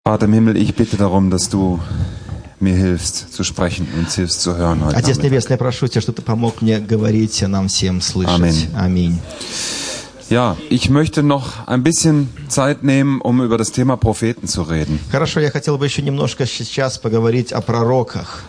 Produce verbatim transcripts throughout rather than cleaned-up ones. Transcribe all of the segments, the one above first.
Vater im Himmel, ich bitte darum, dass du mir hilfst zu sprechen und uns hilfst zu hören heute Отец Abend. Небесный, я прошу Тебя, чтобы Ты помог мне говорить, нам всем слышать. Amen. Аминь. Ja, ich möchte noch ein bisschen Zeit nehmen, um über das Thema Propheten zu reden. Хорошо, я хотел бы еще немножко сейчас поговорить о пророках.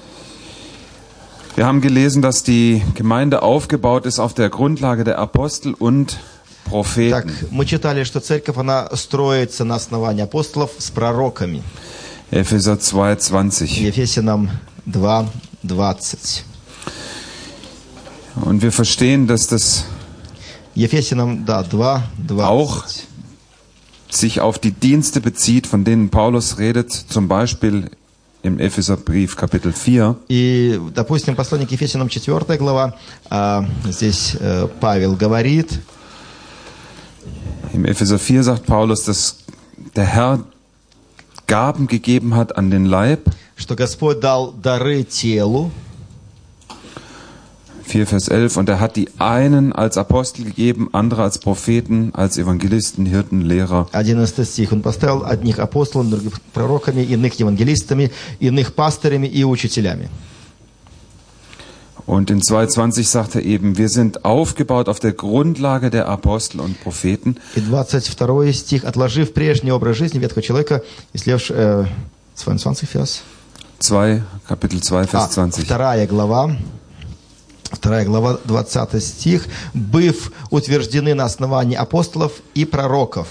Wir haben gelesen, dass die Gemeinde aufgebaut ist auf der Grundlage der Apostel und Propheten. Так, мы читали, что церковь, она строится на основании апостолов с пророками. Epheser zwei zwanzig. Ефесянам два двадцать. Und wir verstehen, dass das Ефесянам, да, два auch двадцать. sich auf die Dienste bezieht, von denen Paulus redet, zum Beispiel im Epheserbrief Kapitel vier. И, допустим, послание к Ефесянам четвёртая глава, а, здесь э, Павел говорит, Im Epheser vier sagt Paulus, dass der Herr Gaben gegeben hat an den Leib. что Господь дал дары телу, vier Vers elf. Und er hat die einen als Apostel gegeben, andere als Propheten, als Evangelisten, Hirten, Lehrer. одиннадцатый стих, он поставил одних апостолами, других пророками, иных евангелистами, иных пастырями и учителями. Und in zwei zwanzig sagt er eben, wir sind aufgebaut auf der Grundlage der Apostel und Propheten. И двадцать второй стих, отложив прежний образ жизни ветхого человека, ислевший, э, двадцать Vers. zwei, Kapitel zwei, Vers А, zwanzig. вторая глава, вторая глава, двадцатый стих, быв утверждены на основании апостолов и пророков.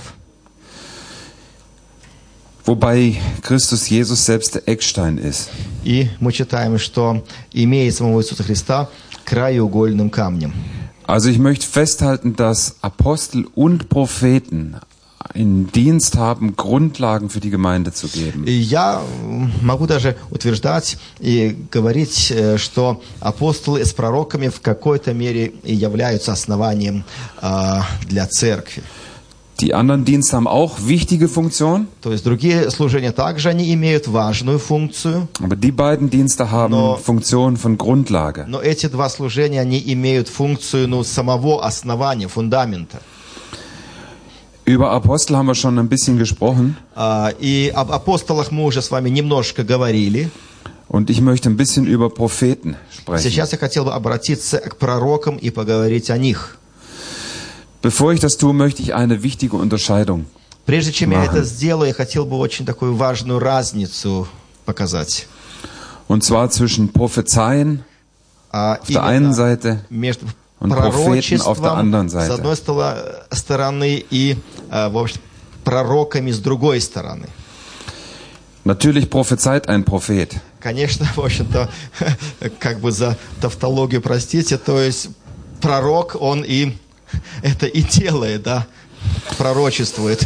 Wobei Christus Jesus selbst der Eckstein ist. И мы читаем, что имея самого Иисуса Христа краеугольным камнем. Also ich möchte festhalten, dass Apostel und Propheten einen Dienst haben, Grundlagen für die Gemeinde zu geben. И я могу даже утверждать и говорить, что апостолы с пророками в какой-то мере являются основанием э, для церкви. Die anderen Dienste haben auch wichtige Funktionen, То есть другие служения также они имеют важную функцию, aber die beiden Dienste haben No. Funktionen von Grundlage. но эти два служения они имеют функцию ну, самого основания, фундамента. Über Apostel haben wir schon ein bisschen gesprochen А, И об апостолах мы уже с вами немножко говорили. und ich möchte ein bisschen über Propheten sprechen. Сейчас я хотел бы обратиться к пророкам и поговорить о них. Bevor ich das tue, möchte ich eine wichtige Unterscheidung. Прежде чем я Machen. это сделаю, я хотел бы очень такую важную разницу показать. Und zwar zwischen Prophezeien А auf der einen именно Seite между und Propheten auf der anderen пророчеством с Seite. одной стола- стороны и а, в общем, пророками с другой стороны. Natürlich prophezeit ein Prophet. Конечно, в общем-то, как бы за тавтологию простите, то есть пророк, он и это и делает, да, пророчествует.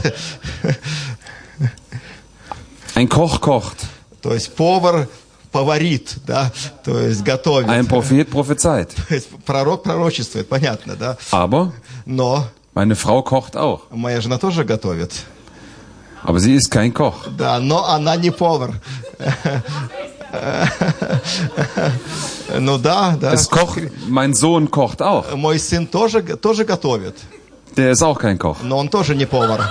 Ein Koch kocht. То есть повар поварит, да, то есть готовит. Ein Prophet prophezeit. То есть пророк пророчествует, понятно, да? Aber Но meine Frau kocht auch. моя жена тоже готовит. Aber sie ist kein Koch. Да, но она не повар. Ну да, да. Es kocht, mein Sohn kocht auch. Мой сын тоже, тоже готовит, Der ist auch kein Koch. но он тоже не повар.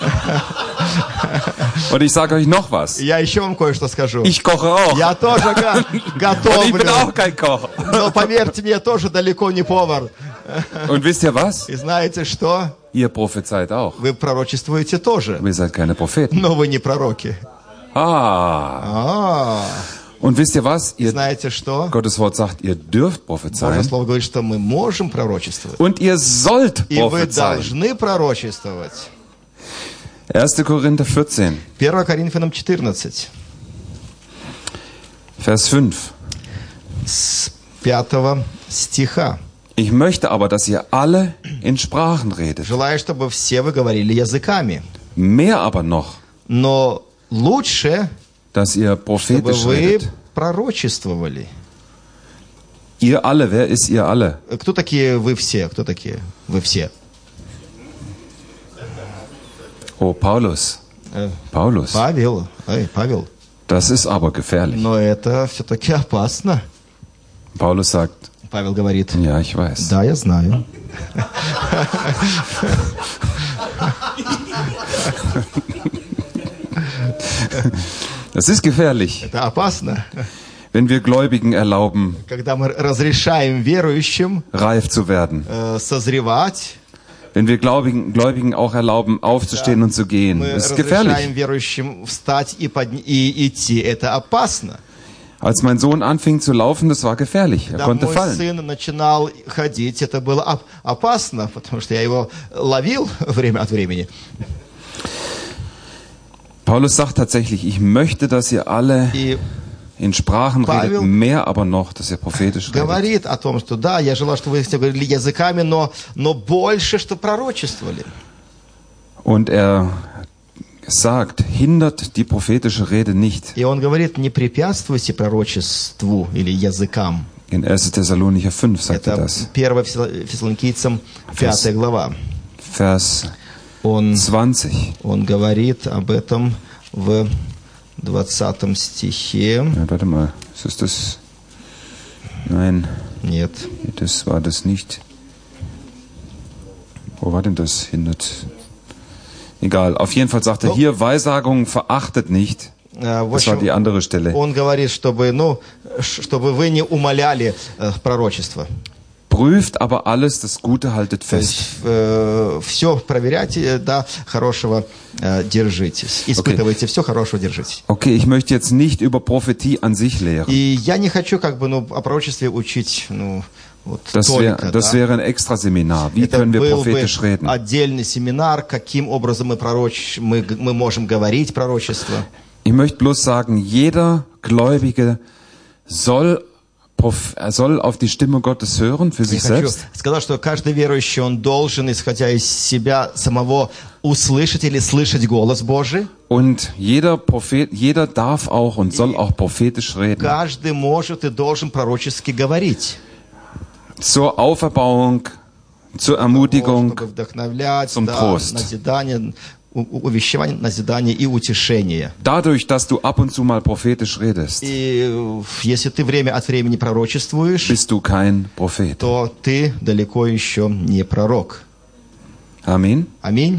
Und ich sage euch noch was. Я еще вам кое-что скажу. Ich koche auch. Я тоже го- Und ich bin готовлю, auch kein Koch. но поверьте мне, я тоже далеко не повар. Und wisst ihr was? И знаете что? Ihr prophezeit auch. Вы пророчествуете тоже, Aber ihr seid keine Propheten. но вы не пророки. Ah. А, Und wisst ihr was? Ihr, знаете что? Gottes Wort sagt, ihr dürft Божье prophezeien. Слово говорит, что мы можем пророчествовать. Und ihr sollt И вы prophezeien. должны пророчествовать. erster Korinther vierzehn, первое Коринфянам четырнадцать, Vers fünf. с пятого стиха. Ich möchte aber, dass ihr alle in Sprachen redet. Желаю, чтобы все вы говорили языками. Mehr aber noch, Но лучше, dass ihr чтобы prophetisch вы redet. пророчествовали. Ihr alle, wer ist ihr alle? Кто такие вы все? Кто такие вы все? Oh, Paulus. Э, Paulus. Павел. Эй, Павел. Das ist aber gefährlich. Но это все-таки опасно. Paulus sagt, Павел говорит, ja, ich weiß. да, я знаю. Das ist gefährlich, Это опасно, wenn wir Gläubigen erlauben, когда мы разрешаем верующим reif zu werden. э, sозревать. Wenn wir Gläubigen, Gläubigen auch erlauben, aufzustehen und zu gehen. Мы Das ist разрешаем gefährlich. верующим встать и, подня- и идти. Это опасно. Als mein Sohn anfing zu laufen, das war gefährlich. Er Когда konnte мой fallen. сын начинал ходить, это было оп- опасно, потому что я его ловил время от времени. Paulus sagt tatsächlich, ich möchte, dass ihr alle И in Sprachen Павел redet, mehr aber noch, dass ihr prophetisch redet. говорит о том, что да, я желаю, чтобы вы все говорили языками, но, но больше, что пророчествовали. Und er sagt, hindert die prophetische Rede nicht. И он говорит, не препятствуйте пророчеству или языкам. In erster Thessalonicher fünf sagt er Это das. первое Фессалоникийцам, пятая глава. Vers Он, zwanzig. он говорит об этом в двадцатом стихе. Ja, warte mal, ist das das? Nein, Нет. das war das nicht. Wo war denn das? Hindert. Egal, auf jeden Fall sagt er hier, Weissagung verachtet nicht. Э, В Das war die общем, andere Stelle. он говорит, чтобы, ну, ш- чтобы вы не умаляли э, пророчество. Prüft aber alles, das Gute haltet То есть fest. э, все проверяйте, э, да, хорошего э, держитесь. Испытывайте все, хорошего держитесь. Okay, ich möchte jetzt nicht über Prophetie an sich lehren. И я не хочу как бы, ну, о пророчестве учить, ну, вот Das, wär, только, das да. wäre ein Extraseminar. Wie Это können wir был бы prophetisch reden? отдельный семинар, каким образом мы, пророч... мы, мы можем говорить пророчество. Ich möchte bloß sagen, jeder Gläubige soll, prof- er soll auf die Stimme Gottes hören für Я sich хочу selbst. сказать, что каждый верующий, он должен, исходя из себя самого, услышать или слышать голос Божий. Und jeder Prophet, jeder darf auch und soll auch prophetisch reden. Каждый может и должен пророчески говорить. Zur Auferbauung, zur Ermutigung, Чтобы вдохновлять, zum да, Trost. назидание, у- у- увещевание, назидание и утешение. dadurch, dass du ab und zu mal prophetisch redest, И э, если ты время от времени пророчествуешь, bist du kein Prophet. то ты далеко еще не пророк. Amen. Аминь.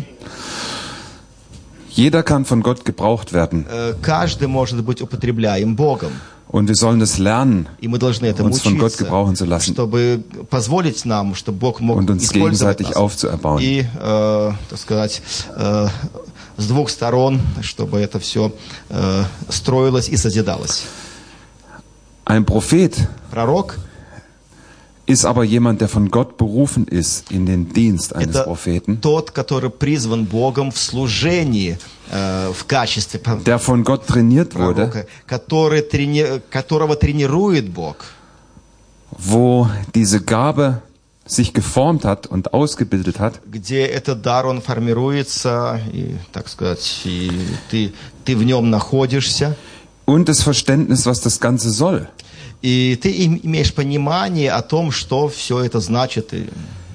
Jeder kann von Gott gebraucht werden. Э, Каждый может быть употребляем Богом. Und wir sollen es lernen, И мы должны этому uns von Gott учиться, gebrauchen zu lassen чтобы позволить нам, чтобы Бог мог und uns использовать gegenseitig нас. aufzuerbauen. И, э, так сказать, э, с двух сторон, чтобы это все э, строилось и созидалось. Ein Prophet Пророк ist aber jemand, der von Gott berufen ist in den Dienst – eines это Propheten, тот, который призван Богом в служении, э, в качестве пр- der von Gott trainiert wurde, пророка, который трени- которого тренирует Бог, wo diese Gabe sich geformt hat und ausgebildet hat, где этот дар, он формируется, и, так сказать, и ты, ты в нем находишься, und das Verständnis, was das Ganze soll. и ты им- имеешь понимание о том, что все это значит. И,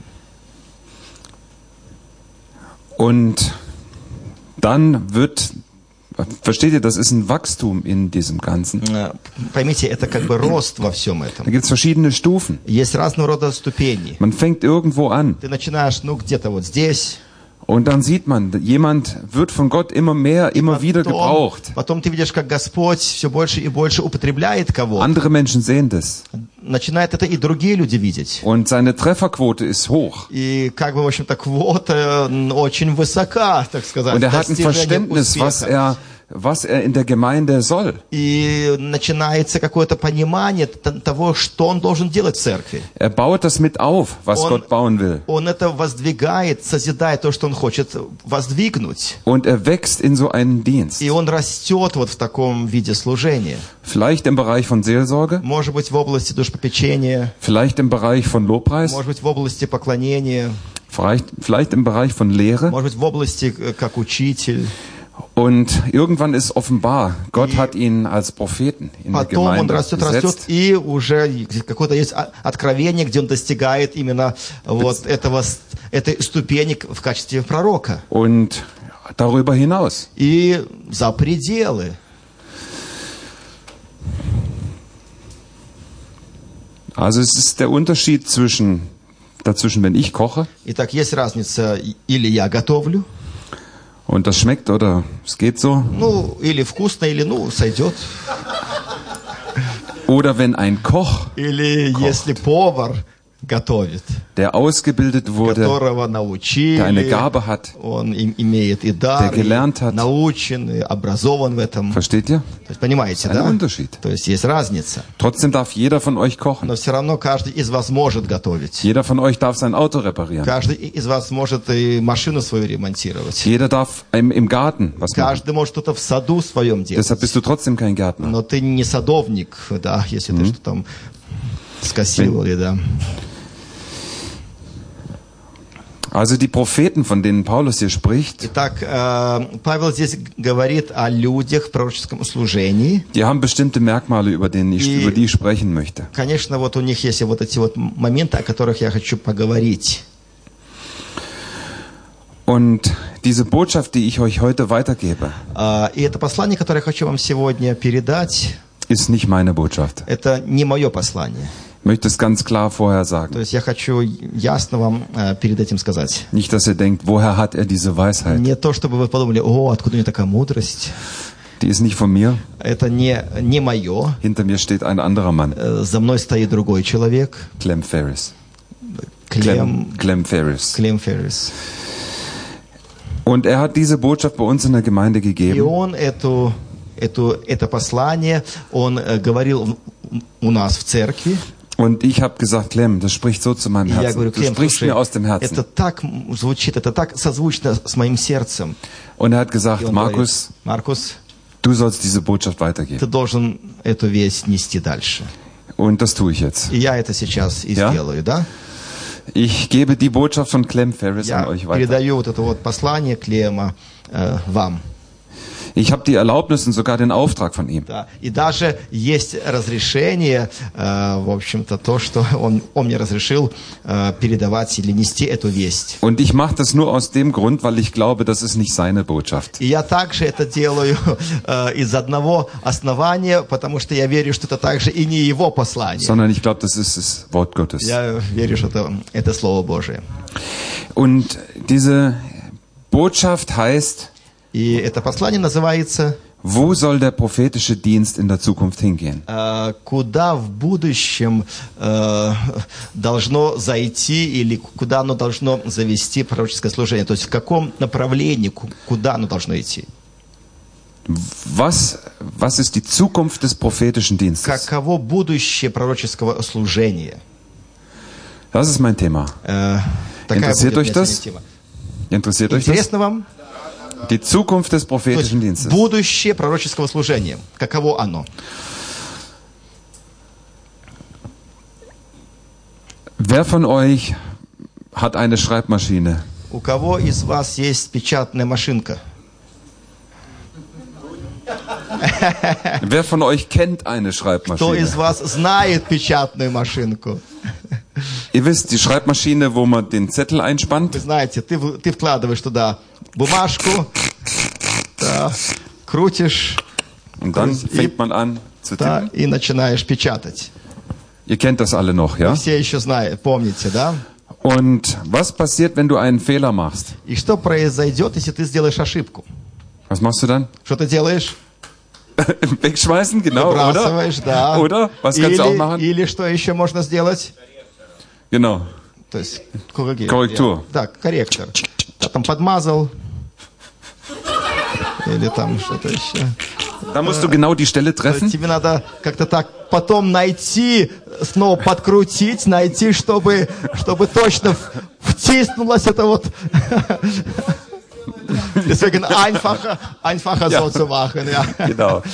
Und dann wird, versteht ihr, das ist ein Wachstum in diesem Ganzen. э, поймите, это как бы рост во всем Da этом. gibt es verschiedene Stufen. Есть разного рода ступени. Man fängt irgendwo an Ты начинаешь, ну, где-то вот здесь, und dann sieht man, jemand wird von Gott immer mehr, immer wieder потом, gebraucht. потом ты видишь, как Господь все больше и больше употребляет кого-то. Andere Menschen sehen das Начинают это и другие люди видеть. und seine Trefferquote ist hoch. И как бы, в общем-то, квота м, очень высока, так сказать. Und er hat ein достижения Verständnis, was успеха. er, was er in der Gemeinde soll. И начинается какое-то понимание т- того, что он должен делать в церкви. Er baut das mit auf, was Он- Gott bauen will. Он это воздвигает, созидает то, что он хочет воздвигнуть. Und er wächst in so einen Dienst. И он растет вот в таком виде служения. Vielleicht im Bereich von Seelsorge, Может быть, в области душпопечения, vielleicht im Bereich von Lobpreis, может быть, в области поклонения, vielleicht, vielleicht im Bereich von Lehre. может быть, в области э, как учитель. Und irgendwann ist offenbar, Gott hat ihn als Propheten in der Потом он Gemeinde растет, растет, gesetzt. и уже какое-то есть о- откровение, где он достигает именно вот этого, с- этой ступени в качестве пророка. Und darüber hinaus. И за пределы. Also es ist der Unterschied zwischen, dazwischen, wenn ich koche Итак, есть разница, и- или я готовлю, Und das schmeckt oder es geht so? Ну, или вкусно, или, ну, сойдет. Oder wenn ein Koch, Или Kocht. если повар готовит, der ausgebildet wurde, которого der eine научили, Gabe hat, он им- имеет и дар, der gelernt и hat. научен, и образован в этом. versteht ihr? То есть, понимаете, Ein да? Unterschied. То есть есть разница. Trotzdem darf jeder von euch kochen. Но все равно каждый из вас может готовить. Jeder von euch darf sein Auto reparieren. Каждый из вас может и машину свою ремонтировать. Jeder darf im, im Garten was machen. Каждый может что-то в саду своем делать. Deshalb bist du trotzdem kein Gärtner. Но ты не садовник, да, если ты что там скосил, или да. Also die Propheten, von denen Paulus hier spricht, Итак, э, Павел здесь говорит о людях в пророческом служении. die haben bestimmte Merkmale, über, denen ich, Die- über die ich sprechen möchte. Конечно, вот у них есть вот эти вот моменты, о которых я хочу поговорить. Und diese Botschaft, die ich euch heute weitergebe, А, И это послание, которое я хочу вам сегодня передать, ist nicht meine Botschaft. это не мое послание. Ich möchte es ganz klar vorher То sagen. есть я хочу ясно вам э, перед этим сказать. Nicht, dass ihr denkt, woher hat er diese Weisheit? Не то, чтобы вы подумали, о, откуда у него такая мудрость. Die ist nicht von mir. Это не, не мое. Hinter mir steht ein anderer Mann, Э, За мной стоит другой человек. Clem Ferris. Клем, Clem, Clem Ferris. Клем Феррис. Und er hat diese Botschaft bei uns in der Gemeinde И gegeben. он эту, эту, это послание, он э, говорил в- у нас в церкви. Und ich habe gesagt, Clem, das spricht so zu meinem И я Herzen. говорю, Du Клем, sprichst слушай, mir aus dem это Herzen. так м, звучит, это так созвучно с моим сердцем. Und er hat И gesagt, он Markus, говорит, Маркус, du sollst diese Botschaft ты weitergeben. должен эту весть нести дальше. Und das tue ich jetzt. И я это сейчас и Ja? сделаю, да? Ich gebe die Botschaft von Clem Ferris Я an euch weiter. передаю вот это вот послание Клема э, вам. Ich habe die Erlaubnis und sogar den Auftrag von ihm. Да. И даже есть разрешение, э, в общем-то, то, что он, он мне разрешил э, передавать или нести эту весть. Und ich mache das nur aus dem Grund, weil ich glaube, das ist nicht seine Botschaft. И я также это делаю э, из одного основания, потому что я верю, что это также и не его послание. Sondern ich glaube, das ist das Wort Gottes. Я верю, что это, это Слово Божие. Und diese Botschaft heißt, И это послание называется wo soll der prophetische Dienst in der Zukunft hingehen? э, «Куда в будущем э, должно зайти или куда оно должно завести пророческое служение?» То есть в каком направлении, ку- куда оно должно идти? Was, was ist die Zukunft des prophetischen Dienstes? Каково будущее пророческого служения? Das ist mein Thema. Э, такая Interessiert будет euch у меня das? сегодня тема. Interessiert euch das? Интересно вам? Die Zukunft des То есть prophetischen Dienstes. будущее пророческого служения. Каково оно? Wer von euch hat eine Schreibmaschine? У кого из вас есть печатная машинка? Wer von euch kennt eine Кто из Schreibmaschine? вас знает печатную машинку? Ihr wisst, die Schreibmaschine, wo man den Zettel Вы einspannt знаете, ты, в- ты вкладываешь туда бумажку, да, крутишь, und dann fängt man an zu да, tippen. и начинаешь печатать. Ihr kennt das alle noch, ja? Все еще знаете, помните, да? Und was passiert, wenn du einen Fehler machst? И что произойдет, если ты сделаешь ошибку? Was machst du dann? Что ты делаешь? Wegschmeißen, genau, oder? Выбрасываешь, да. Oder? Was kannst du auch machen? Или, или что еще можно сделать? Genau. То есть коррегировать. Корректур. Да, корректор. Да, там подмазал. Или там что-то еще. Da musst du genau die Stelle То есть treffen. тебе надо как-то так потом найти, снова подкрутить, найти, чтобы, чтобы точно в- втиснулось это вот. Deswegen einfacher, einfacher Ja. so zu machen, ja. Genau.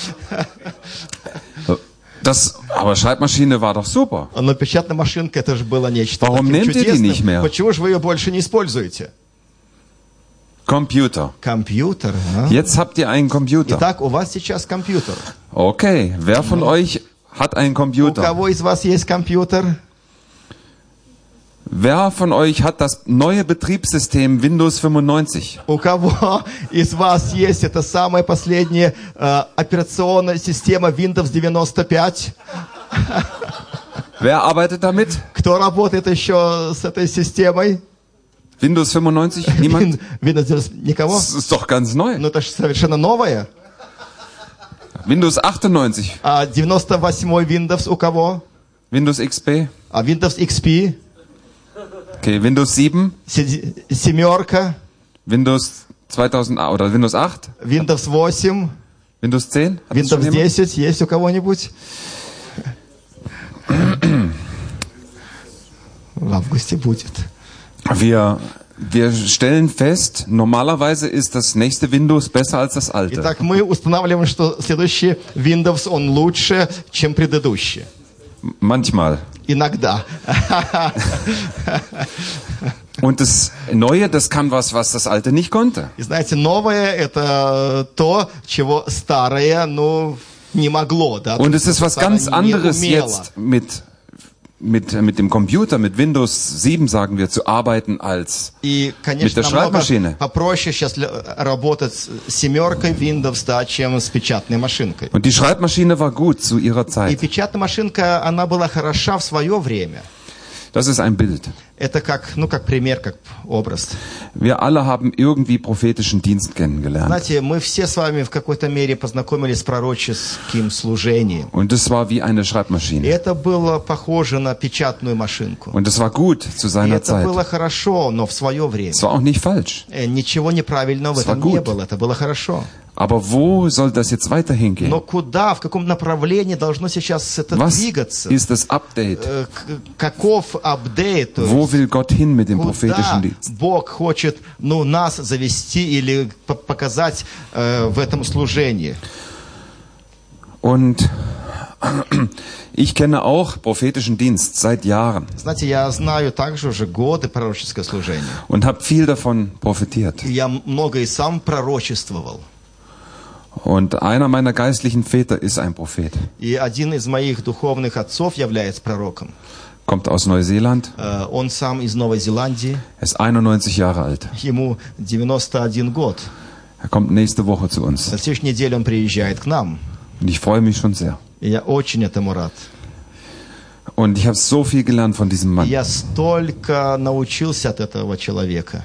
Das, aber Schreibmaschine war doch super. Но печатная машинка, это же было нечто Warum таким nehmt ihr die чудесным. nicht mehr? Почему же вы ее больше не используете? Computer. Компьютер. а? Jetzt habt ihr einen Computer. Итак, у вас сейчас компьютер. Okay, wer von euch hat einen У Computer? кого из вас есть компьютер? Wer von euch hat das neue Betriebssystem Windows fünfundneunzig? У кого из вас есть эта самая последняя э, операционная система Windows девяносто пять? Wer arbeitet damit? Кто работает еще с этой системой? Windows fünfundneunzig? Niemand? Windows девяносто никого? Das ist doch ganz neu. Ну это же совершенно новое. Windows achtundneunzig. А девяносто восьмой Windows у кого? Windows X P. А Windows икс пи? Okay, Windows sieben. Се- Семерка? Windows zweitausend oder Windows acht. Windows восемь? Windows zehn. Hat das schon Windows jemand? десять? Есть у кого-нибудь? В августе будет. Wir, wir stellen fest, normalerweise ist das nächste Windows besser als das alte. Итак, мы устанавливаем, что следующий Windows, он лучше, чем предыдущий. Manchmal. Иногда. Und das Neue, das kann was, was das alte nicht konnte. И знаете, новое — это то, чего старое, ну, не могло. Да? Und es ist was Старое ganz не anderes умело. jetzt mit, mit, mit dem Computer, mit Windows sieben, sagen wir, zu arbeiten als И, mit конечно, der намного Schreibmaschine. попроще сейчас работать с семеркой Windows, да, чем с печатной машинкой. Und die Schreibmaschine war gut zu ihrer И Zeit. печатная машинка, она была хороша в свое время. Das ist ein Bild. Это как, ну, как пример, как образ. Wir alle haben irgendwie prophetischen Dienst kennengelernt. Знаете, мы все с вами в какой-то мере познакомились с пророческим служением. Und es war wie eine И Schreibmaschine. это было похоже на печатную машинку. Und es war gut zu И seiner это Zeit. было хорошо, но в свое время. Es war auch nicht falsch. Э, Ничего неправильного в Es war этом не gut. было. Это было хорошо. Aber wo soll das jetzt weiter hingehen? Но куда, в каком направлении должно сейчас это Was двигаться? ist das Update? Э, к- Каков апдейт? То Wo есть will Gott hin mit dem куда prophetischen Dienst? Бог хочет, ну, нас завести или по- показать э, в этом служении? Und ich kenne auch prophetischen Dienst seit Jahren Знаете, я знаю также уже годы пророческое служение. und habe viel davon profitiert. И я много и сам пророчествовал. Und einer meiner geistlichen Väter ist ein Prophet. И один из моих духовных отцов является пророком. Kommt aus Neuseeland, Э, Он сам из Новой Зеландии. er ist einundneunzig Jahre alt. Ему девяносто один год. Er kommt nächste Woche zu uns. На следующей неделе он приезжает к нам. Und ich freue mich schon sehr. И я очень этому рад. Und ich habe so viel gelernt von diesem И Mann. я столько научился от этого человека.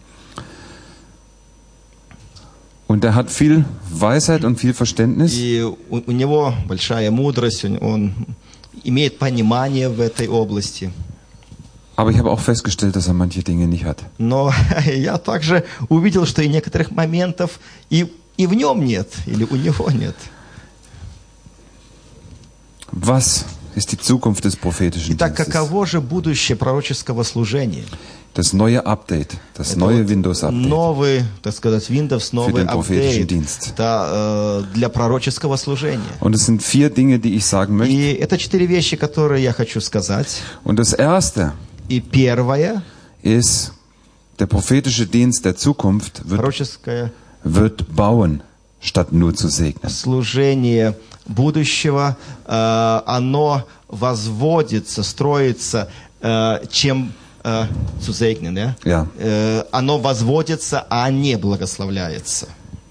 Und er hat viel Weisheit und viel Verständnis. И у, у него большая мудрость, он, он имеет понимание в этой области. Aber ich habe auch festgestellt, dass er manche Dinge nicht hat. Но я также увидел, что и некоторых моментов и, и в нем нет, или у него нет. Was ist die Zukunft des prophetischen Итак, Dienstes? каково же будущее пророческого служения? Das neue Update, das Это neue вот Windows-Update. новый, так сказать, Windows, новый den prophetischen апдейт Dienst. да, э, для пророческого служения. Und es sind vier Dinge, die ich sagen möchte. И это четыре вещи, которые я хочу сказать. Und das erste И первое, ist, der prophetische Dienst der Zukunft wird, пророческое wird bauen, statt nur zu segnen. служение будущего, э, оно возводится, строится, э, чем э, zu segnen, ja? Ja. Э, оно возводится, а не благословляется.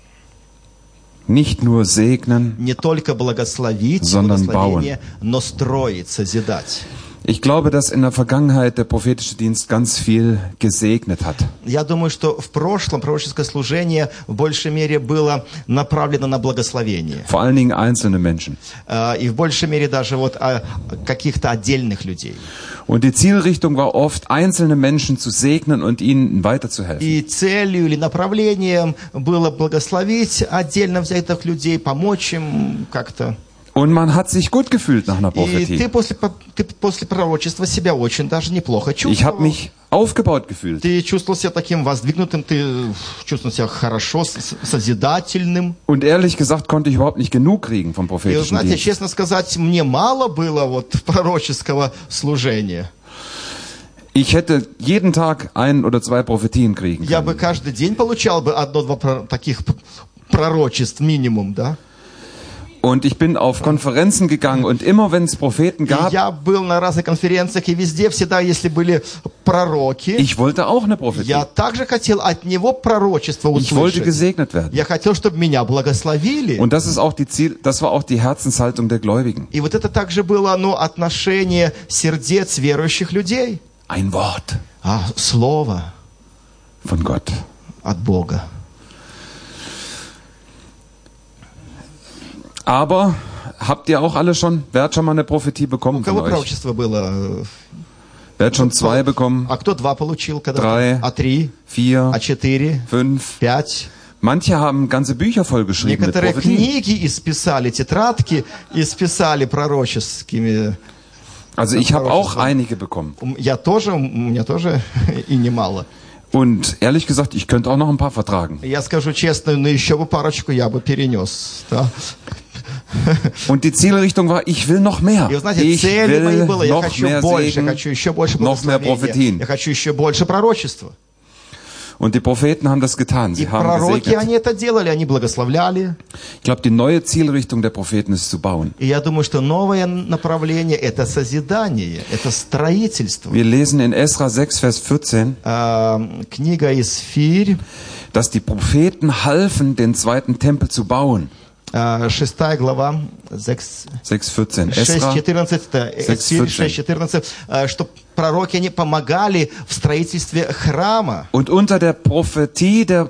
Nicht nur segnen. Не только благословить, Sondern благословение, но строить, созидать. Ich glaube, dass in der Vergangenheit der prophetische Dienst ganz viel gesegnet hat. Я думаю, что в прошлом пророческое служение в большей мере было направлено на благословение. Vor allen Dingen einzelne Menschen. Э, И в большей мере даже вот о каких-то отдельных людей. Und die Zielrichtung war oft, einzelne Menschen zu segnen und ihnen weiterzuhelfen. И целью или направлением было благословить отдельно взятых людей, помочь им как-то. Und man hat sich gut gefühlt nach einer И ты Prophetie. после, ты после пророчества себя очень даже неплохо Ich чувствовал. habe mich aufgebaut gefühlt. Ты чувствовал себя таким воздвигнутым, ты чувствовал себя хорошо, с- созидательным. Und ehrlich gesagt konnte ich überhaupt nicht genug kriegen vom И, prophetischen знаете, Dienst. честно сказать, мне мало было вот пророческого служения. Ich hätte jeden Tag ein oder zwei Prophetien kriegen Я бы können. каждый день получал бы одно-два про- таких п- пророчеств минимум, да? Und ich bin auf Konferenzen gegangen und immer wenn es Propheten И gab, я был на разных конференциях, и везде всегда, если были пророки, ich wollte auch eine Prophetie. я также хотел от него пророчество Ich wollte услышать. gesegnet werden. Я хотел, чтобы меня благословили. Und das ist auch die Ziel, das war auch die Herzenshaltung der Gläubigen. И вот это также было, ну, отношение сердец верующих людей. Ein Wort. А, слово. von Gott. от Бога. Aber habt ihr auch alle schon, wer hat schon mal eine Prophetie У bekommen von кого euch? пророчество было? Wer hat schon zwei bekommen? А кто два получил когда-то? Drei. А три? Vier, А четыре? fünf? Пять? Manche haben ganze Bücher vollgeschrieben mit Некоторые Prophetien. книги исписали, тетрадки исписали пророческими. Also ich habe auch Пророчеством. einige bekommen. Я тоже, у меня тоже и немало. Und ehrlich gesagt, ich könnte auch noch ein paar vertragen. Я скажу честно, ну еще бы парочку я бы перенес. Да? Und die Zielrichtung war, ich will noch mehr. И вы знаете, Ich целью моей will было, я noch хочу mehr больше, Segen, хочу еще больше noch mehr благословения, Prophetien. я хочу еще больше пророчества. Und die Propheten haben das getan. И Sie haben пророки, gesegnet. они это делали, они благословляли. Ich glaube, die neue Zielrichtung der Propheten ist zu bauen. И я думаю, что новое направление – это созидание, это строительство. Wir lesen in Esra sechs, Vers vierzehn, А, книга Исфирь, dass die Propheten halfen, den zweiten Tempel zu bauen. а, шестая глава, шесть sechs vierzehn. Esra четырнадцать, Исфирь шесть четырнадцать, а, что пророки, они помогали в строительстве храма. Und unter der Prophetie der,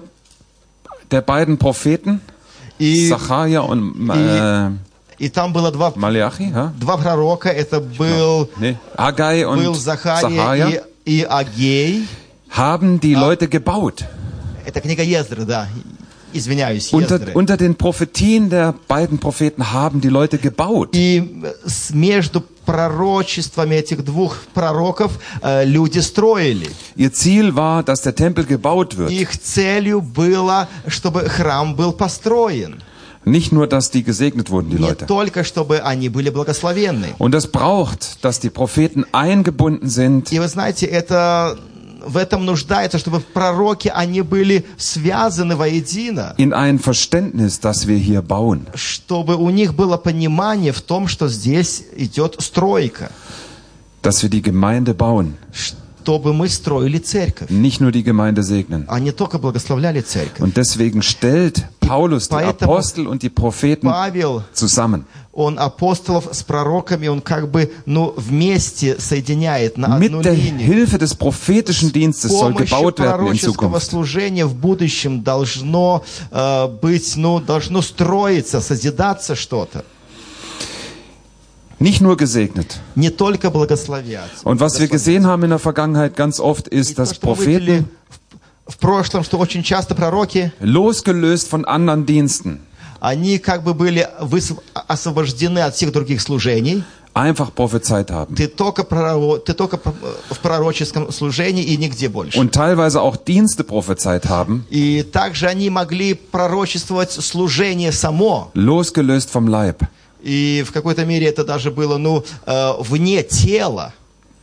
der beiden Propheten, И, Sacharja und äh, и там было два, Malachi, ja? два пророка, это был, nee, Haggai был und Захария Sacharja, и, и Агей. haben die Leute gebaut. Это книга Ездры, да. Извиняюсь, Unter, Ездры. unter den Prophetien der beiden Propheten haben die Leute gebaut. И с- между пророчествами этих двух пророков э, люди строили. Ihr Ziel war, dass der Tempel gebaut wird. Их целью было, чтобы храм был построен. Nicht nur, dass die gesegnet wurden, die Не Leute. только, чтобы они были благословенны. Und das braucht, dass die Propheten eingebunden sind И вы знаете, это, в этом нуждается, чтобы пророки, они были связаны воедино. in ein Verständnis, dass wir hier bauen. Чтобы у них было понимание в том, что здесь идет стройка. Dass wir die Gemeinde bauen. Чтобы мы строили церковь. Nicht nur die Gemeinde segnen. А не только благословляли церковь. Und deswegen stellt Paulus die Поэтому Apostel und die Propheten Павел, zusammen. он апостолов с пророками, он как бы, ну, вместе соединяет на одну Mit der линию. Hilfe des prophetischen Dienstes С soll помощью gebaut werden in пророческого Zukunft. служения в будущем должно э, быть, ну, должно строиться, созидаться что-то. Nicht nur gesegnet. Не только благословять. Und was wir gesehen haben in der Vergangenheit ganz oft И ist, то, dass что мы видели Propheten, в, в прошлом, что очень часто пророки, losgelöst von anderen Diensten, они как бы были высв- освобождены от всех других служений. einfach prophezeit haben. Ты только, проро- ты только в пророческом служении и нигде больше. Und teilweise auch Dienste prophezeit haben, И также они могли пророчествовать служение само. losgelöst vom Leib. И в какой-то мере это даже было, ну, э, вне тела.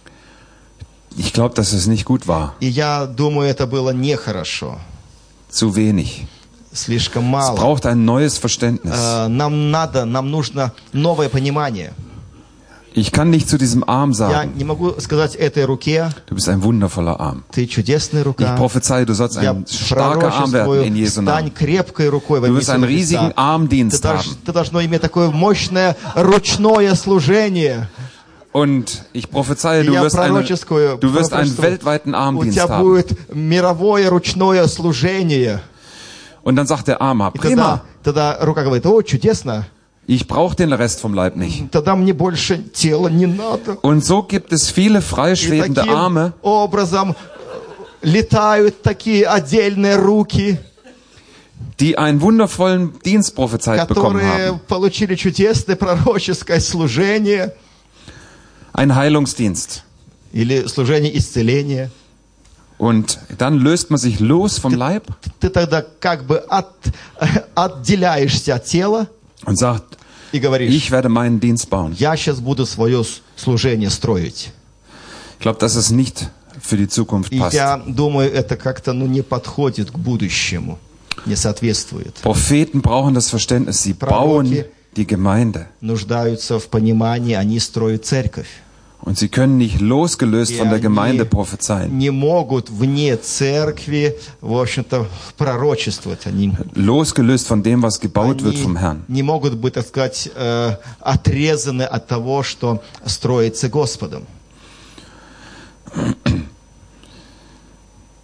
Ich glaube, dass es nicht gut war. И я думаю, это было нехорошо. Zu wenig. Слишком Es мало. braucht ein neues Verständnis. Э, нам надо, нам нужно новое понимание. Ich kann nicht zu diesem Arm Я sagen, не могу сказать этой руке, du bist ein wundervoller Arm. ты чудесная Ich рука. prophezei, du sollst Я ein starker Arm werden in пророчествую, Jesu стань Namen. крепкой рукой во Du имя wirst einen Иисуса riesigen Христа. Ты, Armdienst долж- haben. ты должно иметь такое мощное ручное служение. Und ich prophezeie, du Я wirst, eine, пророческую, du wirst einen пророчествую. weltweiten У Armdienst тебя haben. будет мировое ручное служение. Und dann sagt der Arm, И prima, тогда, тогда рука говорит: о, чудесно, ich brauche den Rest vom Leib nicht. тогда мне больше тела не надо. Und so gibt es viele frei И schwebende таким Arme, образом летают такие отдельные руки, die einen wundervollen Dienst prophezeit bekommen которые haben. получили чудесное пророческое служение Ein Heilungsdienst. или служение исцеления. Und dann löst man sich los vom Leib Ты тогда как бы от, отделяешься от тела und sagt, и говоришь: ich werde meinen Dienst bauen. я сейчас буду свое с- служение строить. Ich glaube, dass es nicht für die Zukunft И passt. я думаю, это как-то, ну, не подходит к будущему, не соответствует. Propheten brauchen das Verständnis, sie bauen die Gemeinde. Нуждаются в понимании, они строят церковь. Und sie können nicht losgelöst И von der они Gemeinde prophezeien. не могут вне церкви, в общем-то, пророчествовать. Они, Losgelöst von dem, was gebaut wird они vom Herrn. не могут быть, так сказать, э, отрезаны от того, что строится Господом.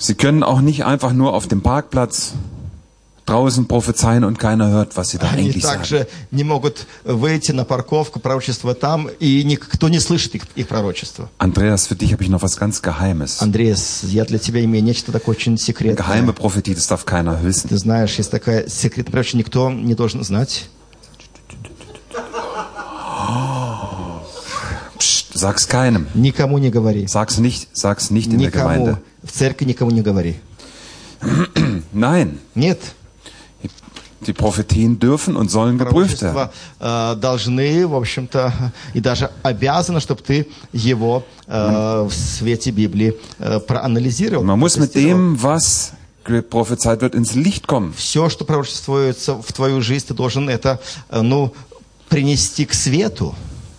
Sie können auch nicht einfach nur auf dem Parkplatz draußen prophezeien und keiner hört, was sie da Они eigentlich sagen. также не могут выйти на парковку, пророчество там, и никто не слышит их, их пророчество. Andreas, für dich habe ich noch was ganz Geheimes. Андреас, я для тебя имею нечто такое очень секретное. Geheime Prophetie, das darf keiner wissen. Ты знаешь, есть такая секретная пророчество, никто не должен знать. Psst, sag's keinem. Никому не говори. Sag's nicht, sag's nicht in der Никому. Gemeinde. В церкви никому не говори. Nein, Нет. die Prophetien dürfen und sollen geprüft werden. Пророчества э, должны, в общем-то, и даже обязаны, чтобы ты его э, в свете Библии э, проанализировал. Man muss mit dem, was prophezeit wird, ins Licht kommen. Все, что пророчествуется в твою жизнь, ты должен это, э, ну, принести к свету.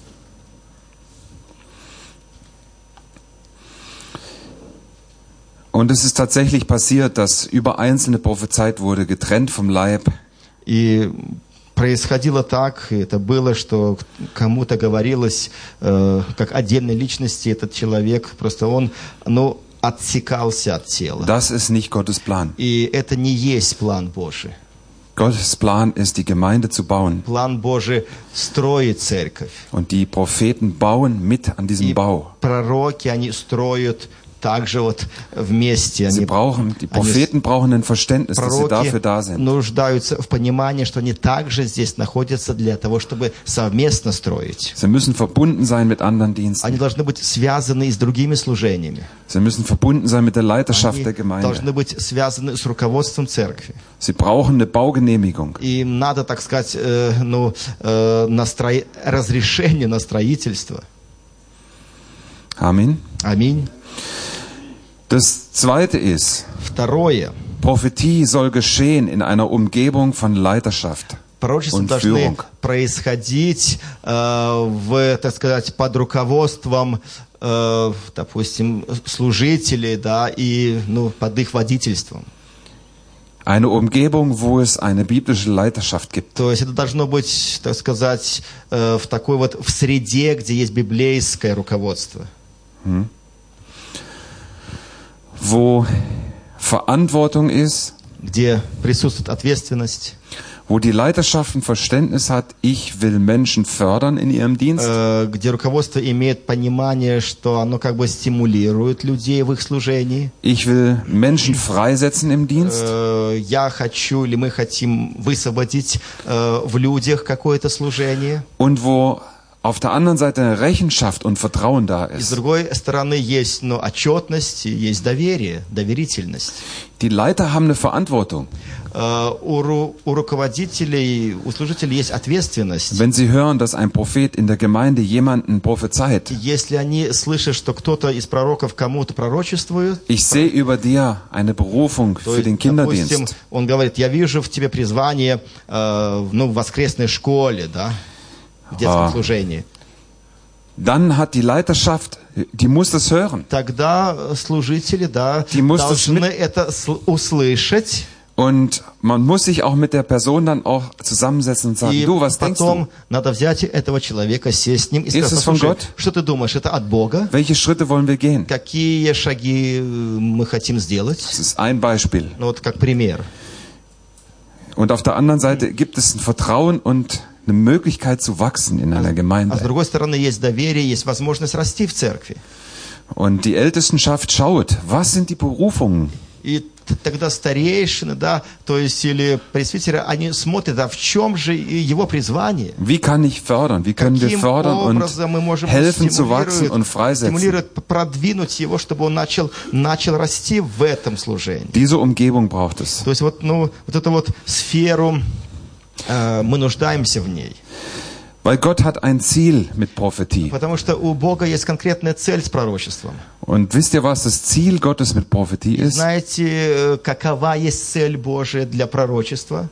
Und es ist tatsächlich passiert, dass über Einzelne prophezeit wurde, getrennt vom Leib. И происходило так, и это было, что кому-то говорилось, э, как отдельной личности этот человек, просто он, ну, отсекался от тела. Das ist nicht Gottes Plan. И это не есть план Божий. Gottes Plan ist, die Gemeinde zu bauen. План Божий строит церковь. Und die Propheten bauen mit an diesem И Bau. пророки, они строят также вот вместе. Sie Они, brauchen, die они, Propheten brauchen ein Verständnis, dass sie dafür da пророки sind. нуждаются в понимании, что они также здесь находятся для того, чтобы совместно строить. Sie müssen verbunden sein mit anderen Они Diensten. должны быть связаны и с другими служениями. Sie müssen verbunden sein mit der Leiterschaft Они der Gemeinde. должны быть связаны с руководством церкви. Sie brauchen eine Baugenehmigung. И им надо, так сказать, э, ну, э, на стро... разрешение на строительство. Amen. Аминь. Das zweite ist, Второе. Prophetie soll geschehen in einer Umgebung von Leiterschaft Пророчества und должны Führung. происходить э, в, так сказать, под руководством, э, допустим, служителей, да, и ну, под их водительством. Eine Umgebung, wo es eine biblische Leiterschaft gibt. То есть это должно быть, так сказать, э, в такой вот в среде, где есть библейское руководство. Hm? Wo Verantwortung ist, Где присутствует ответственность, wo die Leiterschaft ein Verständnis hat, ich will Menschen fördern in ihrem Dienst. э, где руководство имеет понимание, что оно как бы стимулирует людей в их служении. Ich will Menschen freisetzen im Dienst. Э, я хочу или мы хотим высвободить э, в людях какое-то служение. Und wo auf der anderen Seite Rechenschaft und Vertrauen da И с ist. другой стороны есть ну, отчетность, есть доверие, доверительность. Die Leiter haben eine Verantwortung. Э, у, ру- у руководителей, у служителей есть ответственность. Wenn sie hören, dass ein Prophet in der Gemeinde jemanden prophezeit, Если они слышат, что кто-то из пророков кому-то пророчествует, ich sehe über dir eine Berufung то für den есть, допустим, Kinderdienst. он говорит, я вижу в тебе призвание э, ну, в воскресной школе, да, в детском А. служении. Dann hat die Leiterschaft, die muss das hören. Тогда служители, да, Die muss das должны mit- это сл- услышать. Und man muss sich auch mit der Person dann auch zusammensetzen und sagen, И du, was denkst потом du? надо взять этого человека, сесть с ним и Ist сказать, es von послушай, Gott? что ты думаешь, это от Бога? Welche Schritte wollen wir gehen? Какие шаги э, мы хотим сделать? Das ist ein Beispiel. Ну вот как пример. Und auf der anderen Seite gibt es ein Vertrauen und eine Möglichkeit zu wachsen in einer А с Gemeinde. другой стороны есть доверие, есть возможность расти в церкви. Und die Ältestenschaft schaut, was sind die Berufungen? И т- тогда старейшины, да, то есть или пресвитеры, они смотрят, а в чем же и его призвание? Wie kann ich fördern? Wie können wir Каким fördern und образом мы можем helfen zu wachsen стимулировать, und freisetzen? стимулировать, продвинуть его, чтобы он начал, начал расти в этом служении? Diese Umgebung braucht es. То есть вот, ну, вот эту вот сферу, э, мы нуждаемся в ней. Weil Gott hat ein Ziel mit Prophetie. Потому что у Бога есть конкретная цель с пророчеством. Und wisst ihr, was das Ziel Gottes mit Prophetie ist? Знаете, э, какова есть цель Божия для пророчества?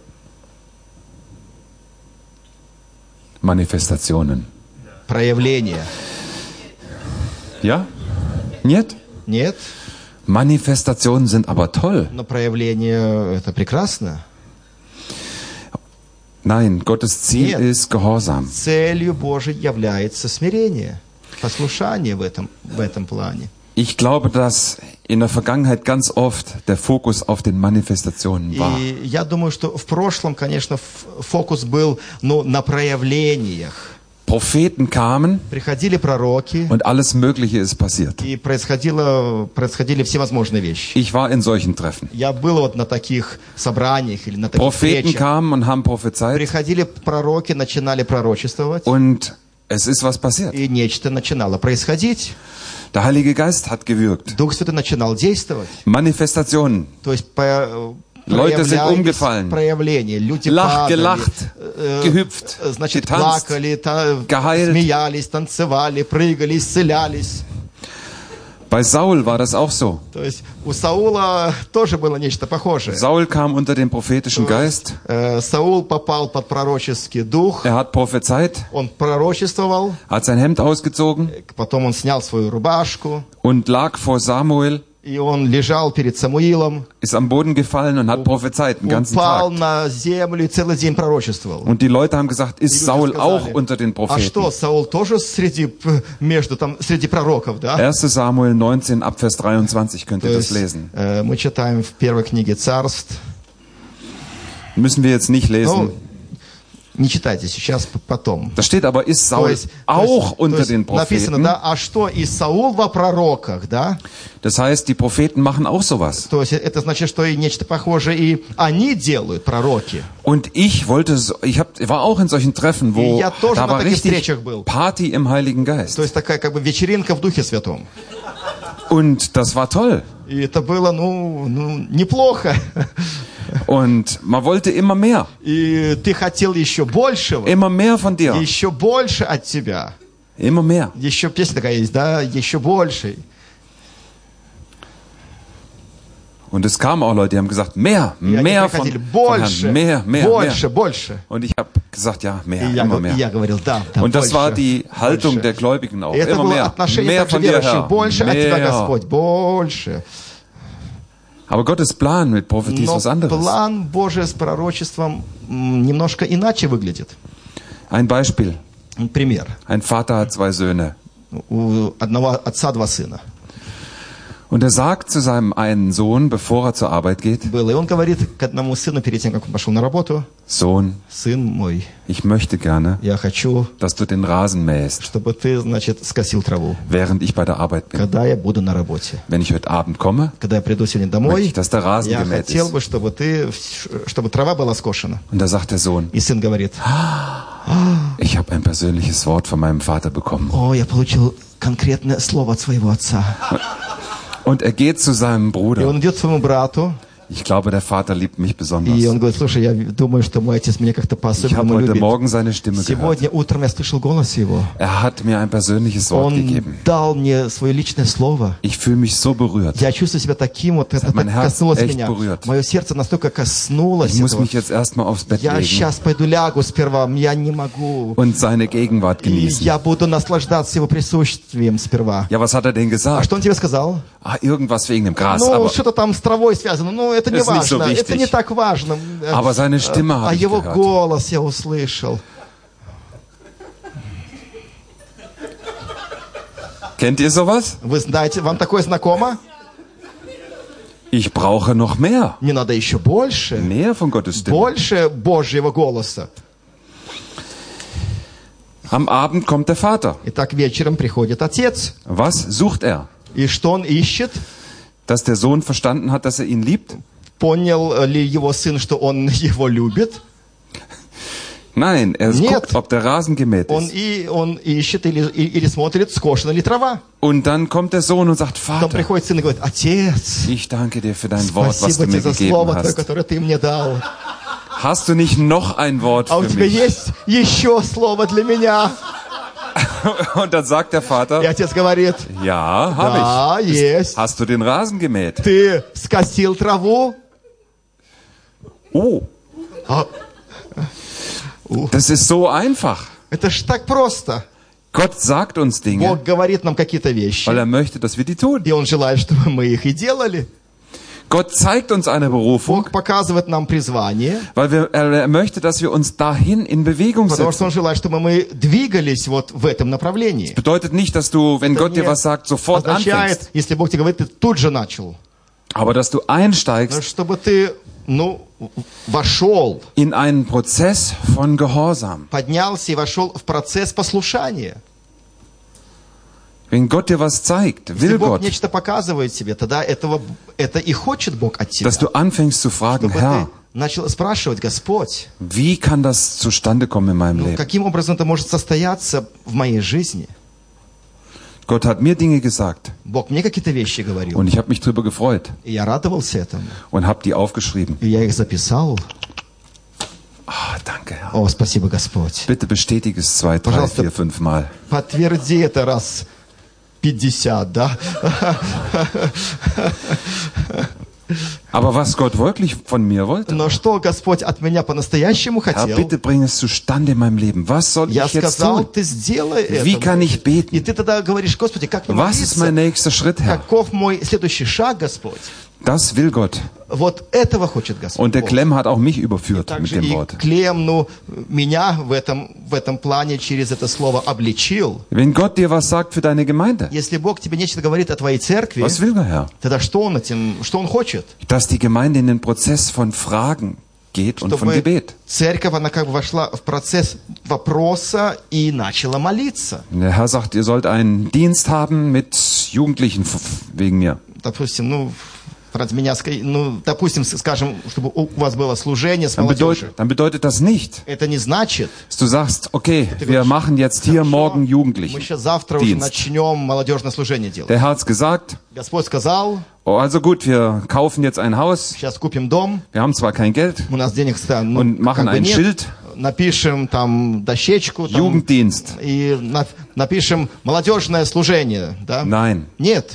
Manifestationen. Проявление. Ja? Нет? Нет? Manifestationen sind aber toll. Но проявление это прекрасно. Nein, Gottes Ziel Нет. ist Gehorsam. Целью Божией является смирение, послушание в этом, в этом плане. Ich glaube, dass in der Vergangenheit ganz oft der Fokus auf den Manifestationen war. И я думаю, что в прошлом, конечно, фокус был, ну, на проявлениях. Propheten kamen Приходили пророки, und alles Mögliche ist passiert. и происходило, происходили всевозможные вещи. Ich war in solchen Treffen. Я был вот на таких собраниях или на таких Propheten встречах. kamen und haben prophezeit Приходили пророки, начинали пророчествовать, und es ist was passiert. и нечто начинало происходить. Der Heilige Geist hat gewirkt. Дух Святой начинал действовать. Manifestationen. То есть по- Leute sind проявлялись umgefallen. проявления. Люди Lach, падали, gelacht, э, gehüpft, значит, getanzt, плакали, та- geheilt. смеялись, танцевали, прыгали, исцелялись. Bei Saul war das auch so. То есть у Саула тоже было нечто похожее. Saul kam unter den prophetischen Geist. Э, Саул попал под пророческий дух, Er hat prophezeit, он пророчествовал, hat sein Hemd ausgezogen потом он снял свою рубашку, und lag vor Samuel, и он лежал перед Самуилом, ist am Boden gefallen und hat prophezeit den ganzen упал Tag. на землю и целый день пророчествовал. Und die Leute haben gesagt, ist И люди Saul auch сказали, unter den а что, Propheten? Саул тоже среди, п- между, там, среди пророков, да? erster Samuel neunzehn, ab Vers dreiundzwanzig könnt То ihr das есть, lesen. э, мы читаем в первой книге Царств. Müssen wir jetzt nicht Ну, lesen. не читайте, сейчас п- потом. Da steht aber, ist То Saul есть, то auch есть- unter то есть den написано, Propheten? да, а что, и Саул во пророках, да? Das heißt, die Propheten machen auch sowas. То есть это значит, что и нечто похожее и они делают, пророки. Und ich wollte, so, ich hab, war auch in solchen Treffen, wo Я тоже da на war таких richtig встречах был. Party im Heiligen Geist. То есть такая как бы вечеринка в Духе Святом. Und das war toll. И это было, ну, ну неплохо. Und man wollte immer mehr. И ты хотел еще большего, Immer mehr von dir. еще больше от тебя. Immer mehr. Еще песня такая есть, да, еще больше. Und es kamen auch Leute, die haben gesagt, mehr, И они mehr von, приходили, von больше, Herrn, mehr, mehr, больше, mehr. больше. Und ich habe gesagt, ja, mehr, И я, immer го- и mehr. я говорил, да, да, Und das больше, war die Haltung больше. der Gläubigen auch. И это Immer было mehr, отношение mehr также von dir, верующих. Herr. Больше от тебя, Mehr. Господь, больше. Aber Gottes Plan mit Prophetie ist Но was anderes. план Божий с пророчеством м, немножко иначе выглядит. Ein Beispiel. Пример. Ein Vater hat zwei Söhne. У одного отца два сына Und er sagt zu seinem einen Sohn, bevor er zur Arbeit geht, было. И он говорит к одному сыну перед тем, как он пошел на работу: Sohn, сын мой, ich möchte gerne, я хочу, dass du den Rasen mähst, чтобы ты, значит, скосил траву, während ich bei der Arbeit bin. когда я буду на работе. Wenn ich heute Abend komme, Когда я приду сегодня möchte домой, ich, dass der Rasen я gemäht хотел ist. бы, чтобы ты, чтобы трава была скошена. Und da sagt der Sohn, И сын говорит: ich habe ein persönliches Wort von meinem Vater bekommen. о, я получил конкретное слово от своего отца. Und er geht zu seinem И Bruder. он идет к своему брату, Ich glaube, der Vater liebt mich и besonders. он говорит: слушай, я думаю, что мой отец меня как-то Ich habe по-особенному heute любит. Morgen seine Stimme gehört. Сегодня утром я слышал голос его. Er hat mir ein persönliches Wort Он gegeben. дал мне свое личное слово. Ich fühle mich so berührt. Я чувствую себя таким, вот это mein так Herz коснулось echt меня. berührt. Мое сердце настолько коснулось Ich muss этого. mich jetzt erstmal aufs Bett Я legen сейчас пойду лягу сперва, я не могу. und seine Gegenwart И genießen. я буду наслаждаться его присутствием сперва. Ja, was hat er denn А gesagt? что он тебе сказал? Ah, irgendwas wegen dem Gras. Ну, Aber, что-то там с травой связано. Ну, это не ist nicht so важно. Это wichtig. не так важно. aber seine Stimme А habe ich его gehört. голос я услышал. Kennt ihr sowas? Вы знаете, вам такое знакомо? Ich brauche noch mehr. Мне надо еще больше. Mehr von Gottes Stimme. Больше Божьего голоса. Am Abend kommt der Vater. Итак, вечером приходит отец. Was sucht er? И что он ищет? Dass der Sohn verstanden hat, dass er ihn liebt? Понял ли его сын, что он его любит? Nein, er Нет. guckt, ob der Rasen gemäht Он, ist. и, он ищет или, и- или смотрит, скошена ли трава. Und dann kommt der Sohn und sagt, Потом Vater, приходит сын и говорит: отец, ich danke dir für dein Wort, was спасибо du тебе mir за gegeben слово твое, hast. которое ты мне дал. Hast du nicht noch ein Wort А у für тебя mich? есть еще слово для меня? Und dann sagt der И Vater, отец говорит: ja, habe да, ich. есть. Hast du den Rasen gemäht? Ты скосил траву? Oh, А, das ist so einfach. это ж так просто. Gott sagt uns Dinge, Бог говорит нам какие-то вещи, weil er möchte, dass wir die tun. и Он желает, чтобы мы их и делали. Gott zeigt uns eine Berufung, Бог показывает нам призвание, weil wir, er, er möchte, dass wir uns dahin in Bewegung потому что setzen. Он желает, чтобы мы двигались вот в этом направлении. Bedeutet nicht, dass du, wenn Gott dir was sagt, sofort Означает, anfängst, если Бог тебе говорит, ты тут же начал. aber dass du Но einsteigst чтобы ты, ну, вошел, in einen Prozess von Gehorsam. поднялся и вошел в процесс послушания. Wenn Gott dir was zeigt, Если will Бог Gott, нечто показывает тебе, тогда этого, это и хочет Бог от тебя. dass du anfängst zu fragen, Чтобы Herr, ты начал спрашивать, Господь, wie kann das zustande kommen in meinem ну, Leben? каким образом это может состояться в моей жизни? Gott hat mir Dinge gesagt Бог мне какие-то вещи говорил, und ich habe mich darüber gefreut и я радовался этому. und habe die aufgeschrieben. И я их записал. Ah, danke, Herr. О, спасибо, Господь. Bitte bestätige es zwei, drei, Пожалуйста. vier, fünf Mal. Подтверди это раз пятьдесят, да? Aber was Gott wirklich von mir wollte, Но что Господь от меня по-настоящему Herr, хотел, bitte bring es zustande in meinem Leben. Was soll я ich jetzt сказал, tun? ты сделай Wie это. kann ich И beten? ты тогда говоришь, Господи, как мне Was ist mein молиться? nächster Schritt, Herr? Каков мой следующий шаг, Господь? Das will Gott. Вот этого хочет Господь. Und der Бог. Clem hat auch mich überführt mit Также dem и Wort. Клем, ну, меня в этом, в этом плане через это слово обличил. Wenn Gott dir was sagt für deine Gemeinde, Если Бог тебе нечто говорит о твоей церкви, was will der Herr? тогда что Он этим, что Он хочет? Dass die Gemeinde in den Prozess von Fragen geht und von Чтобы Gebet. церковь, она как бы вошла в процесс вопроса и начала молиться. Der Herr sagt, ihr sollt einen Dienst haben mit Jugendlichen f- wegen mir. Допустим, ну, ради меня, ска- ну, допустим, скажем, чтобы у вас было служение с Dann молодежью. bedeutet, dann bedeutet das nicht, Это не значит, dass du sagst, okay, wir machen jetzt hier morgen мы Jugendlichen сейчас завтра уже Dienst. начнем молодежное служение делать. Der Herr hat's gesagt, Господь сказал, oh, also gut, wir kaufen jetzt ein Haus, сейчас купим дом, wir haben zwar kein Geld, у нас денег ну, und machen как бы ein нет, Schild, напишем там дощечку там, Jugenddienst. и на- напишем молодежное служение. Да? Nein, Нет,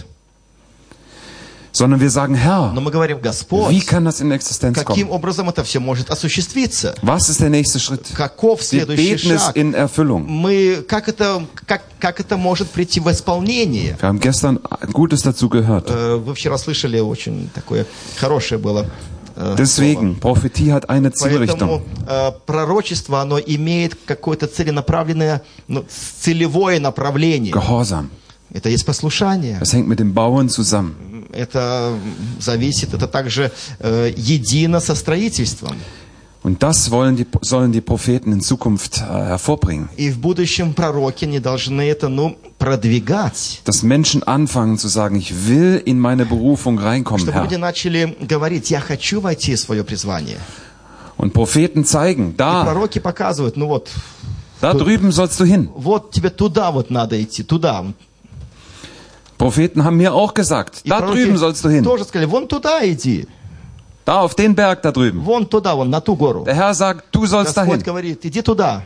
sondern wir sagen, Herr, но мы говорим, Господь, wie kann das in Existenz каким kommen? образом это все может осуществиться? Was ist der nächste Schritt? Каков Wir следующий beten es шаг? in Erfüllung. Мы, как, это, как, как это может прийти в исполнение? Wir haben gestern Gutes dazu gehört. Э, Вы вчера слышали, очень такое хорошее было э, Deswegen, Prophetie hat eine слово. Поэтому Zielrichtung. э, пророчество, оно имеет какое-то целенаправленное, ну, целевое направление. Gehorsam. Это есть послушание. Das hängt mit dem Bauen zusammen. Это зависит, это также э, едино со строительством. Und das wollen die, sollen die Propheten in Zukunft äh, hervorbringen. И в будущем пророки не должны это, ну, продвигать. Dass Menschen anfangen zu sagen, ich will in meine Berufung reinkommen, Чтобы люди Herr. начали говорить, я хочу войти в свое призвание. Und Propheten zeigen, И da, пророки показывают, ну вот, da drüben sollst du hin. вот тебе туда вот надо идти, туда. Propheten haben mir auch gesagt, И da пророки drüben sollst du hin. тоже сказали, вон туда иди, Da auf den Berg da drüben. вон туда, вон на ту гору. Der Herr sagt, du sollst Господь dahin. говорит, иди туда.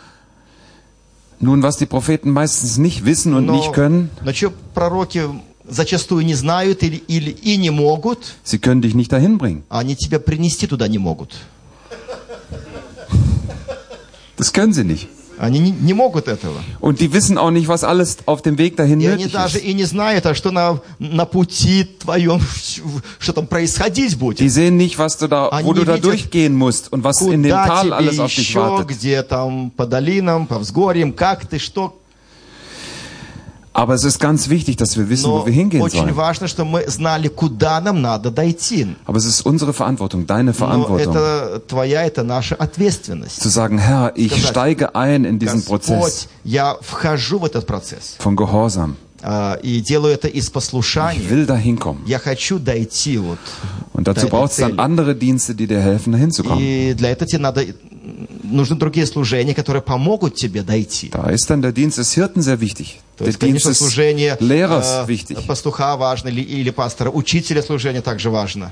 Nun, was die Propheten meistens nicht wissen und nicht Но, können, но что пророки зачастую не знают или, или и не могут, sie können dich nicht dahin bringen. они тебя принести туда не могут. Das können sie nicht. Они не, не могут этого. Und die wissen auch nicht, was alles auf dem Weg dahin И они nötig даже ist. и не знают, а что на, на пути твоем, что там происходить будет. Die sehen nicht, was du da, Они wo du не da видят, durchgehen musst und was in dem Куда Tal тебе alles auf dich еще, wartet. где там по долинам, по взгорьям, как ты, что. Aber es ist ganz wichtig, dass wir wissen, Но wo wir hingehen очень sollen. важно, что мы знали, куда нам надо дойти. Aber es ist unsere Verantwortung, deine Но Verantwortung, это твоя, это наша ответственность. zu sagen, Herr, ich Сказать, steige ein in diesen Prozess Господь, я вхожу в этот процесс von Gehorsam. а, и делаю это из Ich послушания. will dahin kommen. Я хочу дойти вот Und до dazu этой braucht es dann цели. andere Dienste, die dir helfen, dahin zu kommen. И для этого тебе надо, нужны другие служения, которые помогут тебе дойти. Da ist dann der Dienst des Hirten sehr wichtig. То Der есть, конечно, Dienst des служение Lehrers э, wichtig. пастуха важно, или, или пастора, учителя служения также важно.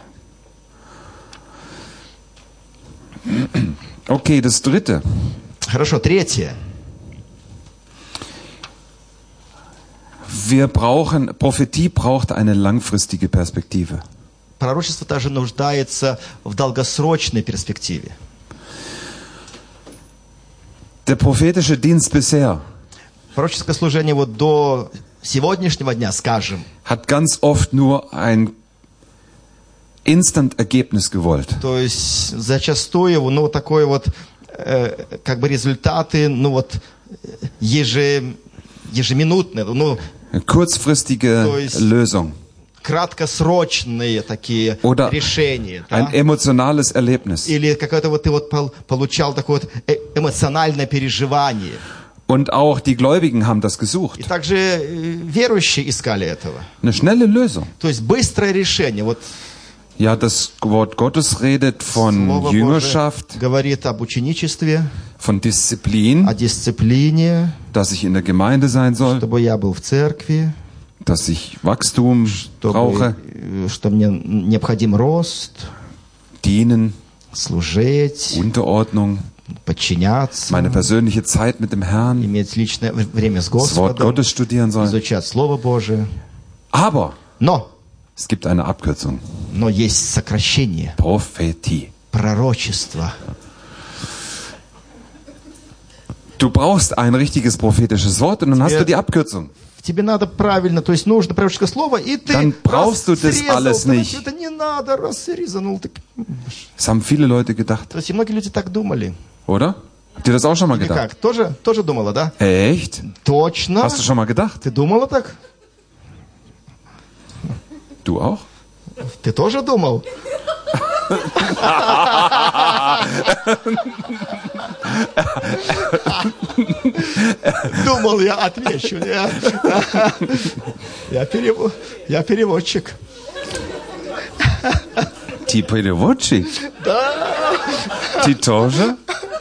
Okay, das dritte. Хорошо, третье. Wir brauchen, Prophetie braucht eine langfristige Perspektive. Пророчество также нуждается в долгосрочной перспективе. Der prophetische Dienst bisher Пророческое служение вот до сегодняшнего дня, скажем, hat ganz oft nur ein instant Ergebnis gewollt. То есть зачастую, ну, такое вот, э, как бы результаты, ну, вот, еже, ежеминутные, ну, Kurzfristige То есть- Lösung краткосрочные такие Oder решения. ein Да? emotionales Erlebnis. Или какое-то вот ты вот пол- получал такое вот э- эмоциональное переживание. Und auch die Gläubigen haben das И gesucht. также э, верующие искали этого. Eine schnelle Lösung. То есть быстрое решение. Вот Ja, das Wort Gottes redet von Слово Jüngerschaft, Божие говорит об ученичестве, von Disziplin, о дисциплине, dass ich in der Gemeinde sein soll, чтобы я был в церкви, dass ich Wachstum brauche, чтобы, э, что мне необходим рост, dienen, служить, Unterordnung, подчиняться, meine persönliche Zeit mit dem Herrn, иметь личное в- время с das Wort Господом, Gottes studieren sollen. изучать Слово Божие. Aber Но, es gibt eine Abkürzung. но есть сокращение, Prophetie. пророчество. Du brauchst ein richtiges prophetisches Wort und dann hast Ja. du die Abkürzung. Тебе надо правильно, то есть нужно пророческое слово, и ты Dann brauchst du das срезал, alles да, nicht. это не надо, раз резанул. Так... Das haben viele Leute gedacht, То есть и многие люди так думали. oder? Habt ihr das auch schon mal Или gedacht? как? Тоже, тоже думала, да? Echt? Точно. Hast du schon mal gedacht? Ты думала так? Du auch? Ты тоже думал? Думал я, отвечу. Я, я, перево- я переводчик. Die Переводчик? Die тоже?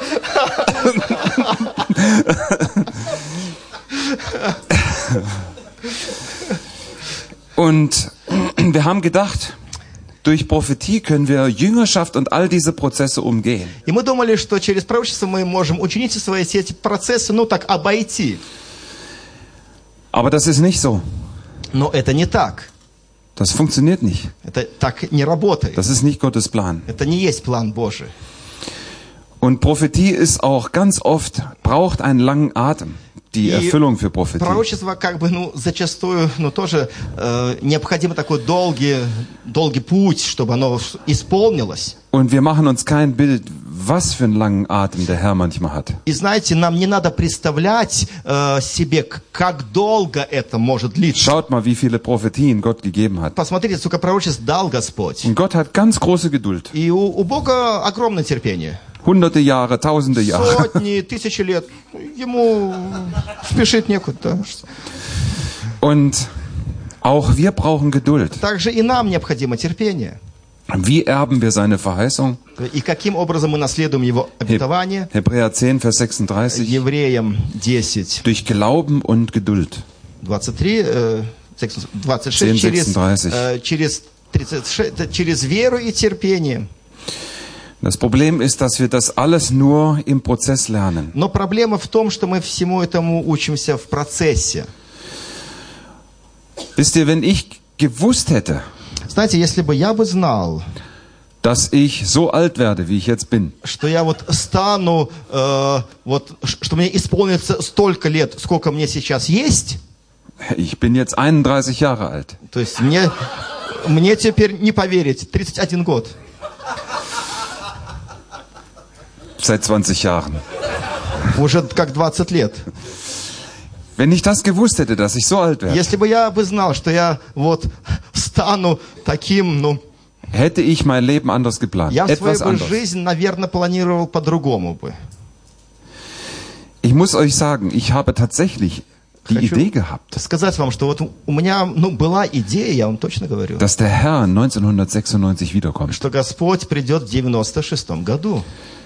Und wir haben gedacht, durch Prophetie können wir Jüngerschaft und all diese Prozesse umgehen. И мы думали, что через пророчество мы можем учениться свои все эти процессы, ну так, обойти. Aber das ist nicht so. Но это не так. Das funktioniert nicht. Это так не работает. Das ist nicht Gottes Plan. Это не есть план Божий. Und Prophetie ist auch ganz oft, braucht einen langen Atem, die И Erfüllung für Prophetie. Пророчество как бы, ну, зачастую, ну, тоже э, необходимо такой долгий, долгий путь, чтобы оно исполнилось. Und wir machen uns kein Bild, was für einen langen Atem der Herr manchmal hat. И знаете, нам не надо представлять э, себе, к- как долго это может длиться. Schaut mal, wie viele Prophetien Gott gegeben hat. Посмотрите, сколько пророчеств дал Господь. Und Gott hat ganz große Geduld. И у, у Бога огромное терпение. Hunderte Jahre, tausende Jahre. Сотни, тысячи лет. Ему спешить некуда. Und auch wir brauchen Geduld. Также и нам необходимо терпение. Wie erben wir seine Verheißung? И каким образом мы наследуем Его обетование? Hebräer zehn, Vers sechsunddreißig. Евреям десять, Durch Glauben und Geduld. двадцать три, э, двадцать шесть, зehn, через, sechsunddreißig. э, через, тридцать шесть, через веру и терпение. Das Problem ist, dass wir das alles nur im Prozess lernen. Но проблема в том, что мы всему этому учимся в процессе. Wisst ihr, wenn ich gewusst hätte, Знаете, если бы я бы знал, dass ich so alt werde, wie ich jetzt bin, что я вот стану, э, вот, ш- что мне исполнится столько лет, сколько мне сейчас есть, ich bin jetzt einunddreißig Jahre alt. то есть мне, мне теперь не поверить, тридцать один год. Seit zwanzig Jahren. Уже как двадцать лет. Wenn ich das gewusst hätte, dass ich so alt werde, Если бы я бы знал, что я вот стану таким, ну, hätte ich mein Leben anders geplant. я свою Etwas бы anders. жизнь, наверное, планировал по-другому бы. Ich muss euch sagen, ich habe tatsächlich die Хочу Idee gehabt, сказать вам, что вот у меня, ну, была идея, я вам точно говорю, dass der Herr neunzehnhundertsechsundneunzig wiederkommt. что Господь придет в девяносто шестом году.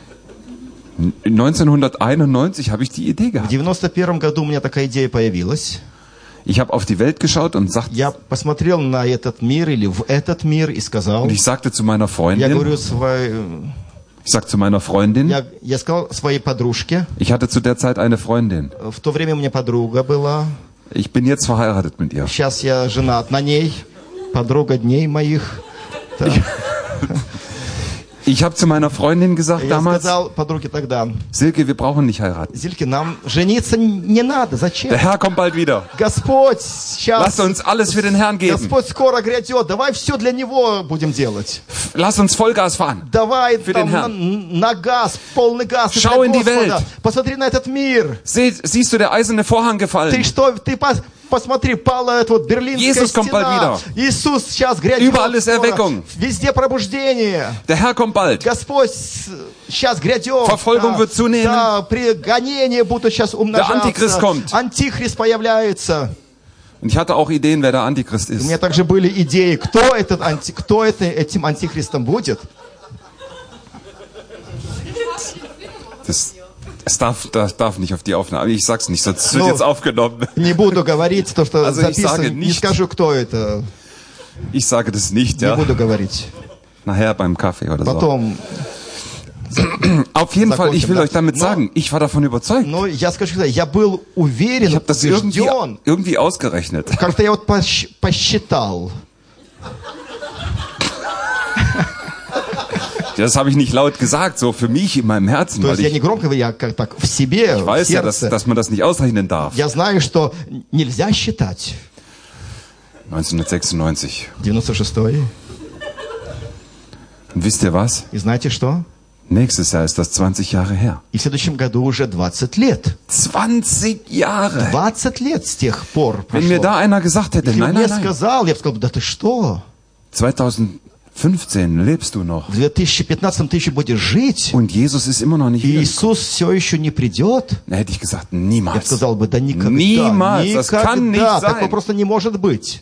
neunzehnhunderteinundneunzig habe ich die Idee В gehabt. девяносто первом году у меня такая идея появилась. Ich habe auf die Welt geschaut und, sagt, Я посмотрел на этот мир или в этот мир и сказал, und ich sagte zu meiner я Freundin, говорю своей, ich sagte zu meiner Freundin, я, я сказал своей подружке, ich hatte zu der Zeit eine Freundin. в то время у меня подруга была, Ich bin jetzt verheiratet mit ihr. сейчас я женат на ней, подруга дней моих. Да. Ich habe zu meiner Freundin gesagt Я damals, сказал подруге тогда, Silke, wir brauchen nicht heiraten. Зильке, нам жениться не надо, зачем? Der Herr kommt bald wieder. Господь сейчас, Lass uns alles für den Herrn geben. Господь скоро грядет, давай все для Него будем делать. Lass uns Vollgas fahren. Давай Für там den на, Herrn. на газ, полный газ. и Schau для in die Господа. Welt. Посмотри на этот мир. Sie, siehst du, der eiserne Vorhang Ты gefallen. что, ты пос- посмотри, пала эта вот Берлинская Jesus kommt bald стена. wieder. Иисус сейчас грядет. Überall ist скоро. Erweckung. Везде пробуждение. Der Herr kommt bald. Господь сейчас грядет. Verfolgung да, wird zunehmen. Да, при гонения будут сейчас умножаться. Der Antichrist kommt. Антихрист появляется. Und ich hatte auch Ideen, wer der Antichrist У ist. меня также были идеи, кто, этот анти, кто это, этим антихристом будет. Das, das, darf, das darf nicht auf die Aufnahme. Ich sag's nicht, sonst wird Ну, jetzt aufgenommen. Не буду говорить то, что Also ich записано. sage Не nicht. скажу, кто это. Ich sage das nicht, Не ja. буду говорить. Nachher beim Kaffee oder so. Потом. Auf jeden Fall, ich will закончим, euch damit да. sagen, ich war davon überzeugt. Но я скажу, что я был уверен, Ich habe das irgendwie, убежден. irgendwie ausgerechnet. Как-то я вот пощ- посчитал. Das habe ich nicht laut gesagt, so für mich in meinem Herzen, То weil есть я ich не громко говорю, я как так в себе, в weiß ja, dass, сердце. dass man das nicht ausrechnen darf. Я знаю, что нельзя считать. neunzehnhundertsechsundneunzig. девяносто шестой. Und wisst ihr was? И знаете что? Nächstes Jahr ist das zwanzig Jahre her. И в следующем году уже двадцать лет. zwanzig Jahre! двадцать лет с тех пор Wenn mir прошло. da einer gesagt hätte, Если бы nein, мне nein, nein, сказал, я бы сказал, да ты что? zweitausendfünfzehn lebst du noch. В две тысячи пятнадцатом ты еще будешь жить, Und Jesus ist immer noch nicht и hier. Иисус все еще не придет. Da hätte ich gesagt, Я бы niemals. сказал бы, да никогда, Niemals, das kann nicht никогда, sein. такого просто не может быть.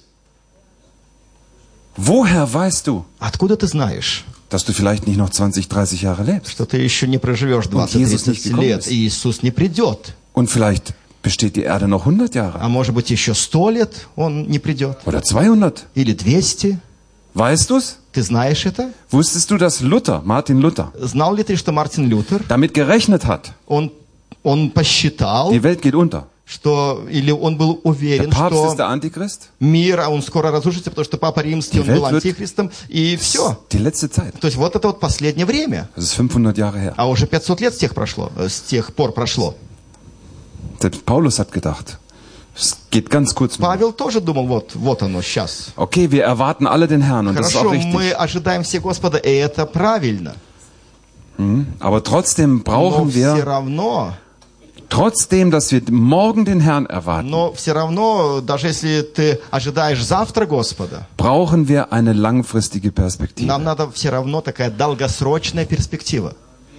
Woher weißt du, Откуда ты знаешь, dass du vielleicht nicht noch zwanzig, dreißig Jahre lebst? что ты еще не проживешь Jesus nicht двадцать-тридцать gekommen лет, ist. и Иисус не придет? Und vielleicht besteht die Erde noch hundert Jahre А может быть еще сто лет Он не придет? oder zweihundert. Или двести? Weißt du's? Ты знаешь это? Wusstest du, dass Luther, Martin Luther, Знал ли ты, что Мартин Лютер, damit gerechnet hat, он, он посчитал, die Welt geht unter? что, или он был Der уверен, Papst ist что der Antichrist? мир, а он скоро разрушится, потому что Папа Римский, Die он был Welt wird- антихристом, и все. Die letzte Zeit. То есть вот это вот последнее время. Das ist fünfhundert Jahre her. А уже пятьсот лет с тех прошло, э, с тех пор прошло. Selbst Paulus hat gedacht, es geht ganz kurz nur. Павел тоже думал, вот, вот оно сейчас. Okay, wir erwarten alle den Herrn und das ist auch Хорошо, мы richtig. ожидаем все Господа, и это правильно. Aber trotzdem Но brauchen все wir, равно, trotzdem, dass wir morgen den Herrn erwarten, но все равно, даже если ты ожидаешь завтра Господа, brauchen wir eine langfristige нам Perspektive. надо все равно такая долгосрочная перспектива.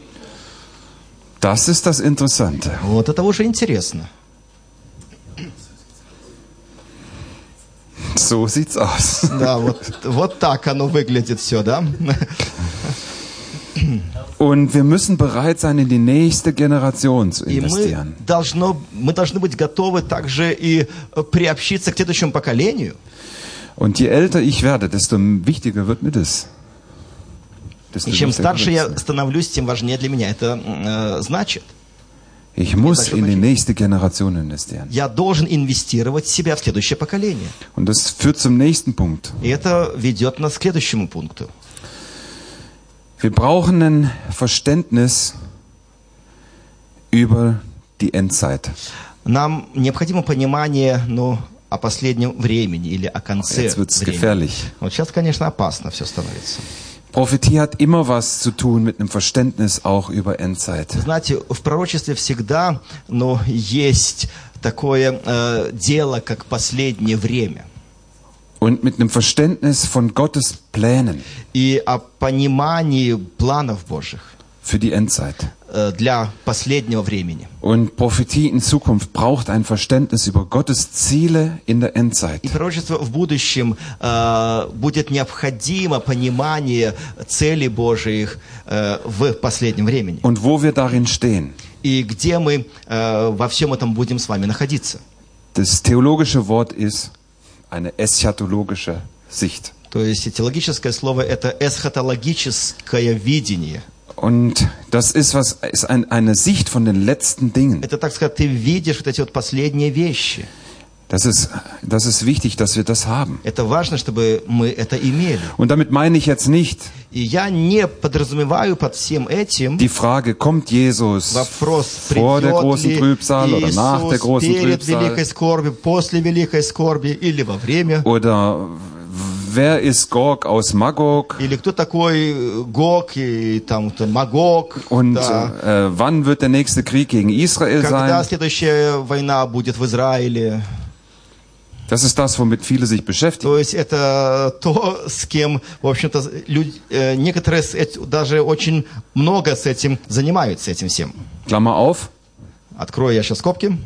Das ist das Interessante. Вот это уже интересно. So sieht's aus. Да, вот, вот так оно выглядит все, да? Und wir müssen bereit sein, in die nächste Generation zu И мы, investieren. должно, мы должны быть готовы также и э, приобщиться к следующему поколению. Und je älter ich werde, desto wichtiger wird mir das. Desto И чем wichtiger старше я wird's mir. становлюсь, тем важнее для меня это э, значит. Ich muss Danke, in die danke. nächste Generation investieren. Я должен инвестировать в себя в следующее поколение. Und das führt zum nächsten Punkt. И это ведет нас к следующему пункту. Wir brauchen ein Verständnis über die Endzeit. Нам необходимо понимание, ну, о последнем времени или о конце Jetzt wird's времени. gefährlich. Вот сейчас, конечно, опасно все становится. Prophetie hat immer was zu tun mit einem Verständnis auch über Endzeit. Знаете, в пророчестве всегда, ну, есть такое э, дело, как последнее время. Und mit einem Verständnis von Gottes Plänen И о понимании планов Божьих für die Endzeit. э, для последнего времени. Und Prophetie in Zukunft braucht ein Verständnis über Gottes Ziele in der Endzeit. И пророчество в будущем э, будет необходимо понимание целей Божьих э, в последнем времени. Und wo wir darin stehen. И где мы э, во всем этом будем с вами находиться. Das theologische Wort ist eine eschatologische Sicht. То есть теологическое слово – это эсхатологическое видение. Und das ist was ist ein, eine Sicht von den letzten Dingen. Это, так сказать, ты видишь вот эти вот последние вещи. Das ist, das ist wichtig, dass wir das haben. Это важно, чтобы мы это имели. Und damit meine ich jetzt nicht И я не подразумеваю под всем этим die Frage, kommt Jesus вопрос, vor der придет großen ли Trübsal oder nach der Иисус großen перед великой Trübsal скорбью, после великой скорби или во время. oder wer ist Gog aus Magog Или кто такой Гог и там кто, Магог. und Да. äh, wann wird der nächste Krieg gegen Israel Когда sein? следующая война будет в Израиле. Das ist das, womit viele sich beschäftigen. То есть это то, с кем, в общем-то, люди, э, некоторые с эт- даже очень много с этим занимаются, этим всем. Klammer auf. Открою я сейчас скобки.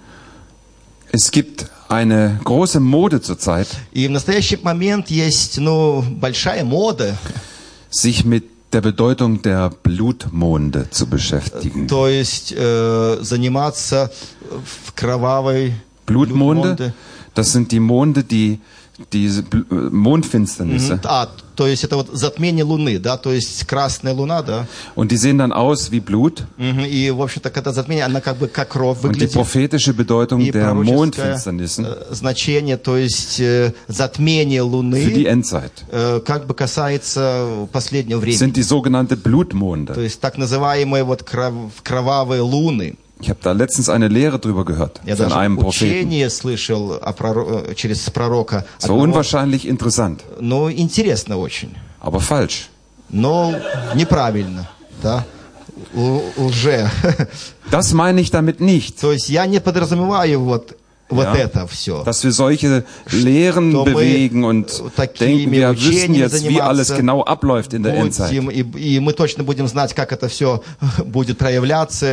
Es gibt eine große Mode zurzeit, И в настоящий момент есть, ну, большая мода, sich mit der Bedeutung der Blutmonde zu beschäftigen. то есть э, заниматься в кровавой Blutmonde, Blutmonde. das sind die Monde, die diese Bl- äh, Mondfinsternisse. Мгм. А, то есть это вот затмение Луны, да, то есть красная Луна, да. Und die sehen dann aus wie Blut. Мгм. И, в общем-то, когда затмение, она как бы как кровь Und die выглядит. prophetische Bedeutung И der пророческое Mondfinsternissen э, значение, то есть э, затмение für die Луны, Endzeit э, как бы касается последнего времени. sind die sogenannte То Blutmonde. есть так называемые вот кров- кровавые луны. Ich habe da letztens eine Lehre drüber gehört Я von даже einem Propheten. учение слышал о проро- через пророка. Es war одного. unwahrscheinlich interessant, Ну, интересно очень. aber falsch. Но неправильно, да, Л- лже. Das meine ich damit nicht, То есть я не подразумеваю вот, вот Ja. это все. dass wir solche Lehren Что мы bewegen und такими denken, wir wissen учениями jetzt, wie alles заниматься genau abläuft in der Endzeit. Будем, и, и мы точно будем знать, как это все будет проявляться.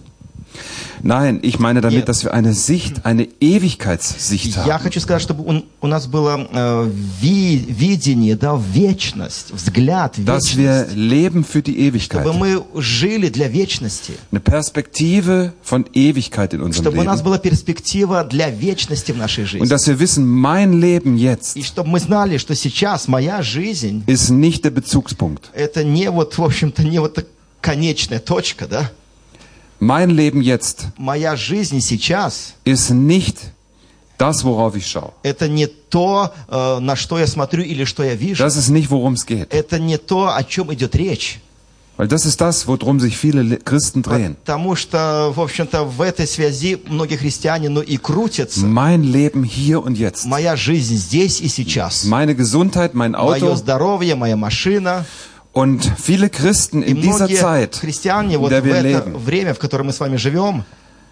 Nein, ich meine damit, Нет. dass wir eine Sicht, eine Ewigkeitssicht Я haben. хочу сказать, чтобы у, у нас было э, ви- видение, да, вечность, взгляд, Dass wir вечность. leben für die Ewigkeit. Чтобы мы жили для вечности. Eine Perspektive von Ewigkeit in unserem Чтобы у нас Leben. была перспектива для вечности в нашей Und жизни. dass wir wissen, mein Leben jetzt И чтобы мы знали, что сейчас моя жизнь, ist nicht der Bezugspunkt. это не вот, в общем-то, не вот конечная точка, да. Mein Leben jetzt Моя жизнь сейчас ist nicht das, worauf ich schaue. это не то, э, на что я смотрю или что я вижу. Das ist nicht, worum es geht. Это не то, о чем идет речь. Weil das ist das, worum sich viele Le- Christen drehen. Потому что, в общем-то, в этой связи многие христиане, ну и крутятся. Mein Leben hier und jetzt. Моя жизнь здесь и сейчас. Meine Gesundheit, mein Мое Auto. здоровье, моя машина. Und viele Christen И in dieser многие Zeit, христиане in вот der в wir это leben, время, в котором мы с вами живем,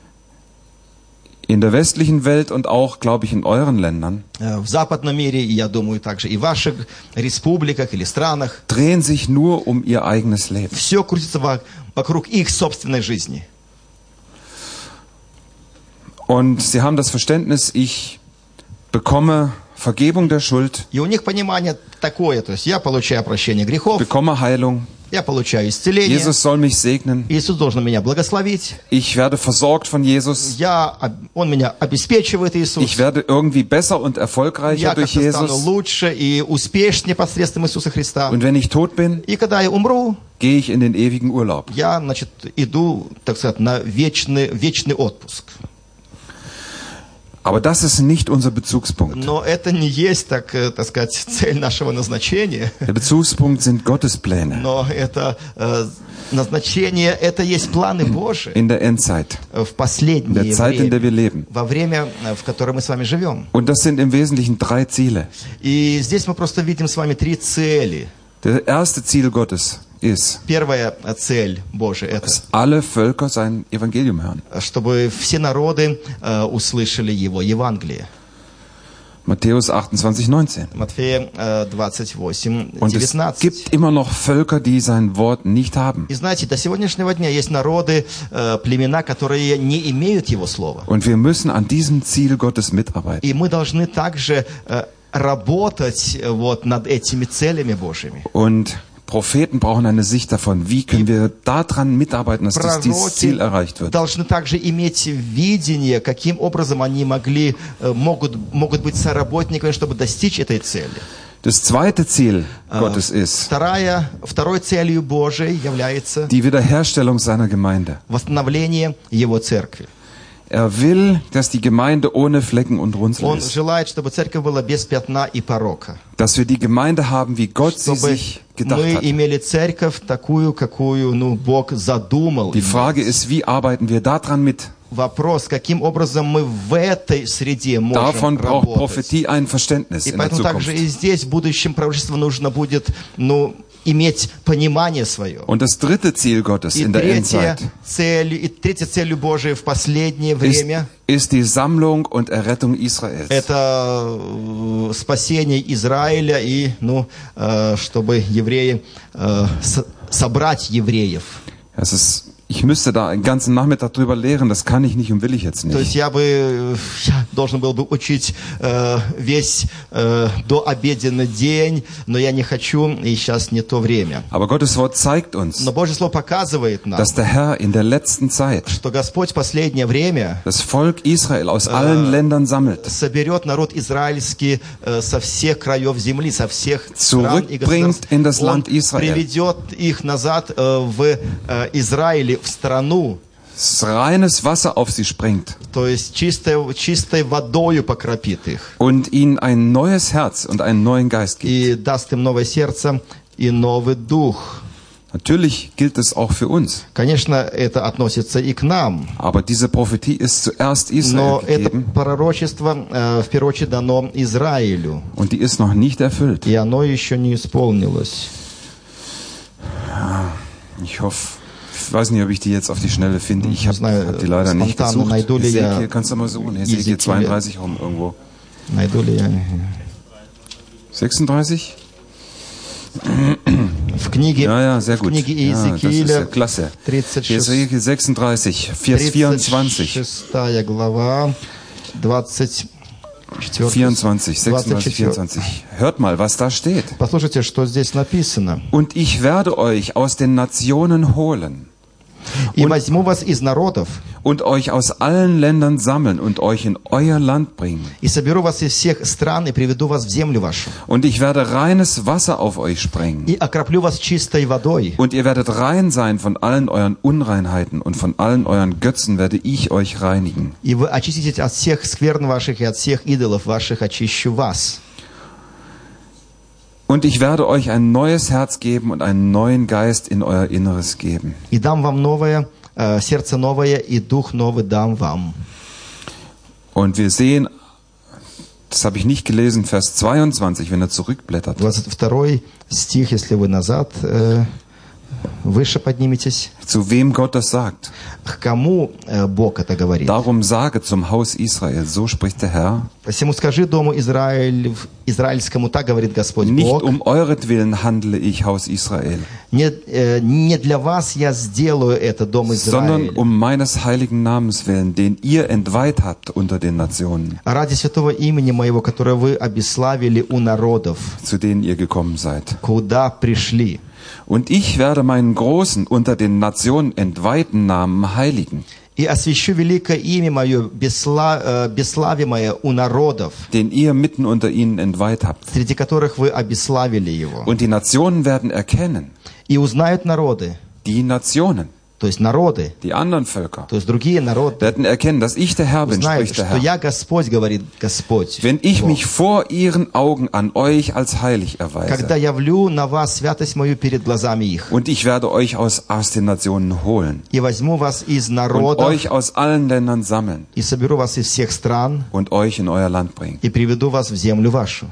in der westlichen Welt und auch, glaube ich, in euren Ländern, э, в западном мире, и я думаю, также и в ваших республиках или странах, drehen sich nur um ihr eigenes Leben. все крутится во- вокруг их собственной жизни. Und sie haben das Verständnis, ich bekomme Vergebung der Schuld, И у них понимание такое, то есть я получаю прощение грехов, bekomme Heilung, я получаю исцеление, Jesus soll mich segnen, Иисус должен меня благословить, ich werde versorgt von Jesus, я, об- Он меня обеспечивает, Иисус, ich werde irgendwie besser und erfolgreicher я durch как-то стану Jesus. лучше и успешнее посредством Иисуса Христа. Und wenn ich tot bin, И когда я умру, gehe ich in den ewigen Urlaub. я, значит, иду, так сказать, на вечный, вечный отпуск. Aber das ist nicht unser Bezugspunkt. Но это не есть, так, э, так сказать, цель нашего назначения. Der Bezugspunkt sind Gottes Pläne Но это э, назначение, это есть планы Божии in der Endzeit, в in der последнее Zeit, in der wir время, leben. во время, э, в которое мы с вами живем. Und das sind im Wesentlichen drei Ziele. И здесь мы просто видим с вами три цели. Das erste Ziel Gottes ist, Первая цель Божия – это dass alle Völker sein Evangelium hören. чтобы все народы э, услышали Его Евангелие. Matthäus achtundzwanzig, neunzehn. Матфея э, двадцать восемь, Und es девятнадцать. gibt immer noch Völker, die sein Wort nicht haben. И знаете, до сегодняшнего дня есть народы, э, племена, которые не имеют Его Слова. Und wir müssen an diesem Ziel Gottes mitarbeiten. И мы должны также э, работать э, вот, над этими целями Божьими. Und Propheten brauchen eine Sicht davon, wie können wir daran mitarbeiten, dass dies, dieses Ziel Пророки erreicht wird. должны также иметь видение, каким образом они могли, э, могут, могут быть соработниками, чтобы достичь этой цели. Das zweite Ziel Gottes ist Вторая, второй целью Божией является die Wiederherstellung seiner Gemeinde. восстановление Его церкви. Er will, dass die Gemeinde ohne Flecken und Runzel Он ist. желает, чтобы церковь была без пятна и порока. Dass wir die Gemeinde haben, wie Gott sie Чтобы sich gedacht мы hat. имели церковь такую, какую, ну, Бог задумал. Die Frage ist, wie arbeiten wir daran mit? Вопрос, каким образом мы в этой среде можем Davon braucht работать. Prophetie ein Verständnis И in der поэтому также Zukunft. и здесь, в будущем пророчеству, нужно будет, ну, иметь понимание свое. Und das dritte Ziel Gottes И in der третья Endzeit цель, и третья цель Божия в последнее ist, время ist die Sammlung und Errettung Israels. это э, спасение Израиля и, ну, э, чтобы евреи э, с- собрать евреев. Das ist, ich müsste da einen ganzen Nachmittag drüber lehren, das kann ich nicht und will ich jetzt То есть nicht. я бы я должен был бы учить э, весь э, дообеденный день, но я не хочу, и сейчас не то время. Aber Gottes Wort zeigt uns, Но Божье Слово показывает нам, dass der Herr in der letzten Zeit что Господь в последнее время das Volk Israel aus allen Ländern sammelt, соберет народ израильский э, со всех краев земли, со всех стран и zurückbringt государств. in das Он Land Israel. приведет их назад э, в э, Израиле, в страну, dass reines Wasser auf sie springt то есть чистой, чистой водою покропит их. und ihnen ein neues Herz und einen neuen Geist gibt. И даст им новое сердце и новый дух. Natürlich gilt es auch für uns, Конечно, это относится и к нам. aber diese Prophetie ist zuerst Israel Но это gegeben пророчество, э, в первую очередь, дано Израилю. und die ist noch nicht erfüllt. И оно еще не исполнилось. Ich hoffe, ich weiß nicht, ob ich die jetzt auf die Schnelle finde. Ich habe знаю, hab die leider nicht spontan gesucht. найду ли я Ezekiel, kannst du mal suchen? Ezekiel Ezekiel. zweiunddreißig rum irgendwo. Найду ли я? sechsunddreißig? В книге, Ja, ja, sehr в gut. книге Ja, das ist ja Иезекииля, klasse. тридцать шесть, Ezekiel sechsunddreißig, Vers тридцать vierundzwanzig. шестая глава, двадцать четвёртый. vierundzwanzig, sechsunddreißig, двадцать четвёртый. vierundzwanzig. Hört mal, was da steht. Послушайте, что здесь написано. Und ich werde euch aus den Nationen holen «И возьму вас из народов, und euch aus allen Ländern sammeln und euch in euer Land bringen. и соберу вас из всех стран, и приведу вас в землю вашу, Und ich werde reines Wasser auf euch sprengen. и окроплю вас чистой водой, Und ihr werdet rein sein von allen euren Unreinheiten und von allen euren Götzen werde ich euch reinigen. и вы очиститесь от всех скверн ваших и от всех идолов ваших очищу вас. Und ich werde euch ein neues Herz geben und einen neuen Geist in euer Inneres geben. И дам вам новое, э, сердце новое, и дух новый дам вам». Und wir sehen, das habe ich nicht gelesen, Vers zweiundzwanzig, wenn er zurückblättert. двадцать второй стих, если вы назад э, выше подниметесь. Zu wem Gott das sagt. К кому э, Бог это говорит? Darum sage zum Haus Israel, so spricht der Herr, «Посему скажи дому Израиль, израильскому, так говорит Господь nicht Бог, um euretwillen handle ich, Haus Israel, не, э, не для вас я сделаю это, дом sondern Израиля, um meines heiligen Namens willen, den ihr entweiht habt unter den Nationen, ради святого имени моего, которое вы обесславили у народов, zu denen ihr gekommen seid. куда пришли. Und ich werde meinen großen, unter den Nationen entweihten Namen heiligen, И освящу великое имя мое, бесслав, э, бесславимое у народов, den ihr mitten unter ihnen entweiht habt. среди которых вы обесславили его. Und die Nationen werden erkennen, И узнают народы, die Nationen, то есть народы, die anderen Völker, то есть другие народы, werden erkennen, dass ich der Herr bin, узнают, spricht der что Herr. я Господь, говорит Господь. Wenn ich Бог. mich vor ihren Augen an euch als heilig Когда erweise, явлю на вас святость мою перед глазами их, und ich werde euch aus, aus den Nationen holen и возьму вас из und народов, euch aus allen Ländern sammeln и соберу вас из всех стран, und euch in euer Land bringen. и приведу вас в землю вашу.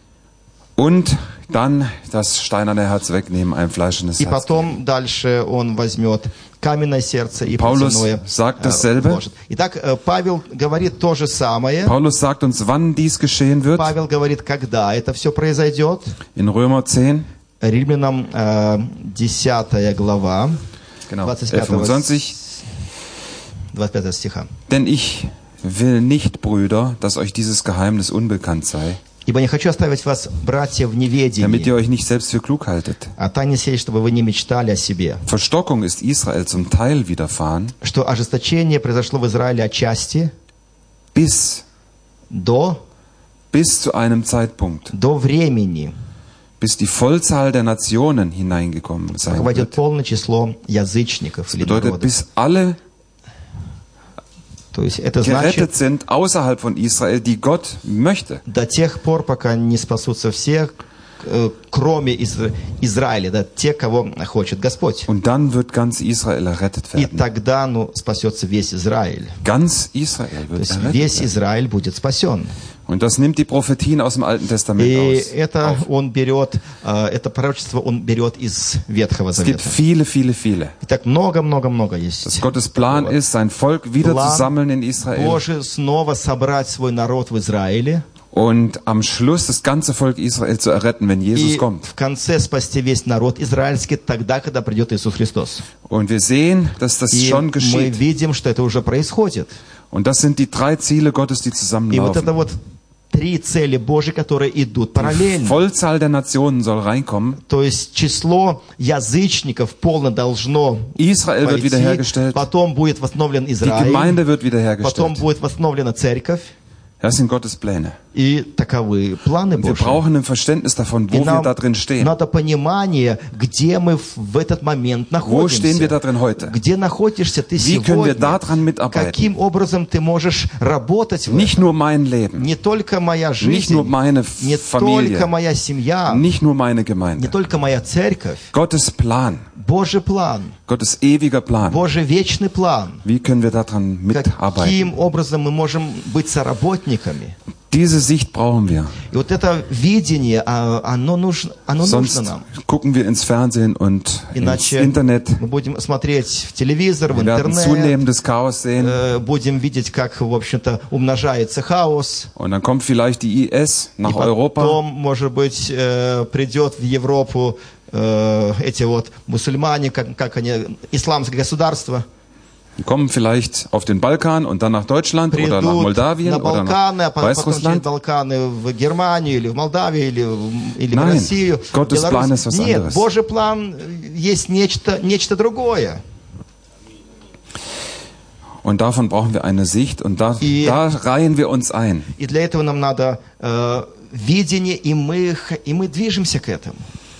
Und dann das steinerne Herz wegnehmen, ein fleischendes И Herz. потом дальше он возьмет каменное сердце и Paulus плотяное sagt э, dasselbe. вложит. Итак, э, Павел говорит то же самое. Paulus sagt uns, wann dies geschehen wird. Павел говорит, когда это все произойдет. In Römer zehn, Римлянам э, десятая глава, genau, двадцать elf пятого, fünfundzwanzig. двадцать пятого стиха. Denn ich will nicht, Brüder, dass euch dieses Geheimnis unbekannt sei, «Ибо не хочу оставить вас, братья, в damit неведении, ihr euch nicht selbst für klug haltet. а тайне сей, чтобы вы не мечтали о себе, Verstockung ist Israel zum Teil widerfahren, что ожесточение произошло в Израиле отчасти bis, до, bis zu einem Zeitpunkt, до времени, bis die Vollzahl der Nationen hineingekommen sein войдет wird. полное число язычников Das или bedeutet, народов». bis alle, То есть это значит, gerettet sind außerhalb von Israel, die Gott möchte. до тех пор, пока не спасутся все, э, кроме Изра- Израиля, да, те, кого хочет Господь. Und dann wird ganz Israel errettet И werden. тогда, ну, спасется весь Израиль. Ganz Israel То wird есть errettet весь werden. Израиль будет спасен. Und das nimmt die Prophetien aus dem Alten Testament И aus. это auf. он берет, э, это пророчество он берет из Ветхого Es gibt Завета. viele, viele, viele. Итак, много-много-много Dass есть. Gottes Plan ist, sein Volk wieder zu План sammeln in Israel Божий снова собрать свой народ в Израиле und am Schluss das ganze Volk Israel zu erretten, wenn Jesus и kommt. в конце спасти весь народ израильский тогда, когда придет Иисус Христос. Und wir sehen, dass das И schon мы geschieht. видим, что это уже происходит. Und das sind die drei Ziele Gottes, die И вот это zusammenlaufen. вот три цели Божьи, которые идут Die параллельно. Vollzahl der Nationen soll reinkommen. То есть число язычников полно должно Israel wird пойти, wiederhergestellt. потом будет восстановлен Die Израиль, Gemeinde wird потом wiederhergestellt. будет восстановлена церковь. Das sind Gottes Pläne. И таковы планы Und wir Божьи. brauchen ein Verständnis davon, И wo wir нам da drin stehen. надо понимание, где мы в- в этот момент Wo stehen wir da находимся. drin heute? Где находишься ты Wie können wir сегодня? daran mitarbeiten? Каким образом ты можешь работать в Nicht этом? nur mein Leben, Не только моя nicht nur жизнь, meine не Familie, только моя семья, nicht nur meine не Gemeinde. только моя церковь. Gottes Plan, Божий план, Gottes ewiger Plan. Божий вечный план. Wie können wir daran mitarbeiten? Каким образом мы можем быть соработниками? Diese Sicht brauchen wir. И вот это видение, а, оно нужно, оно нужно Sonst нам. gucken wir ins Fernsehen und ins Иначе Internet. мы будем смотреть в телевизор, в Wir werden интернет, zunehmendes Chaos sehen. э, будем видеть, как, в общем-то, умножается хаос. Und dann kommt vielleicht die I S И nach Europa. потом, может быть, э, придет в Европу э, эти вот мусульмане, как, как они, исламское государство, Die kommen vielleicht auf den Balkan und dann nach Deutschland oder nach придут Moldawien на oder Балканы, а nach потом через Weißrussland. Балканы в Германию или в Молдавию или, в- или в Nein, Россию. Gottes Беларусь. Plan ist was Нет, anderes. Божий план есть нечто, нечто другое. Und davon brauchen wir eine Sicht und da, И- da reihen wir uns ein. И для этого нам надо э, видение, и мы, х- и мы движемся к этому.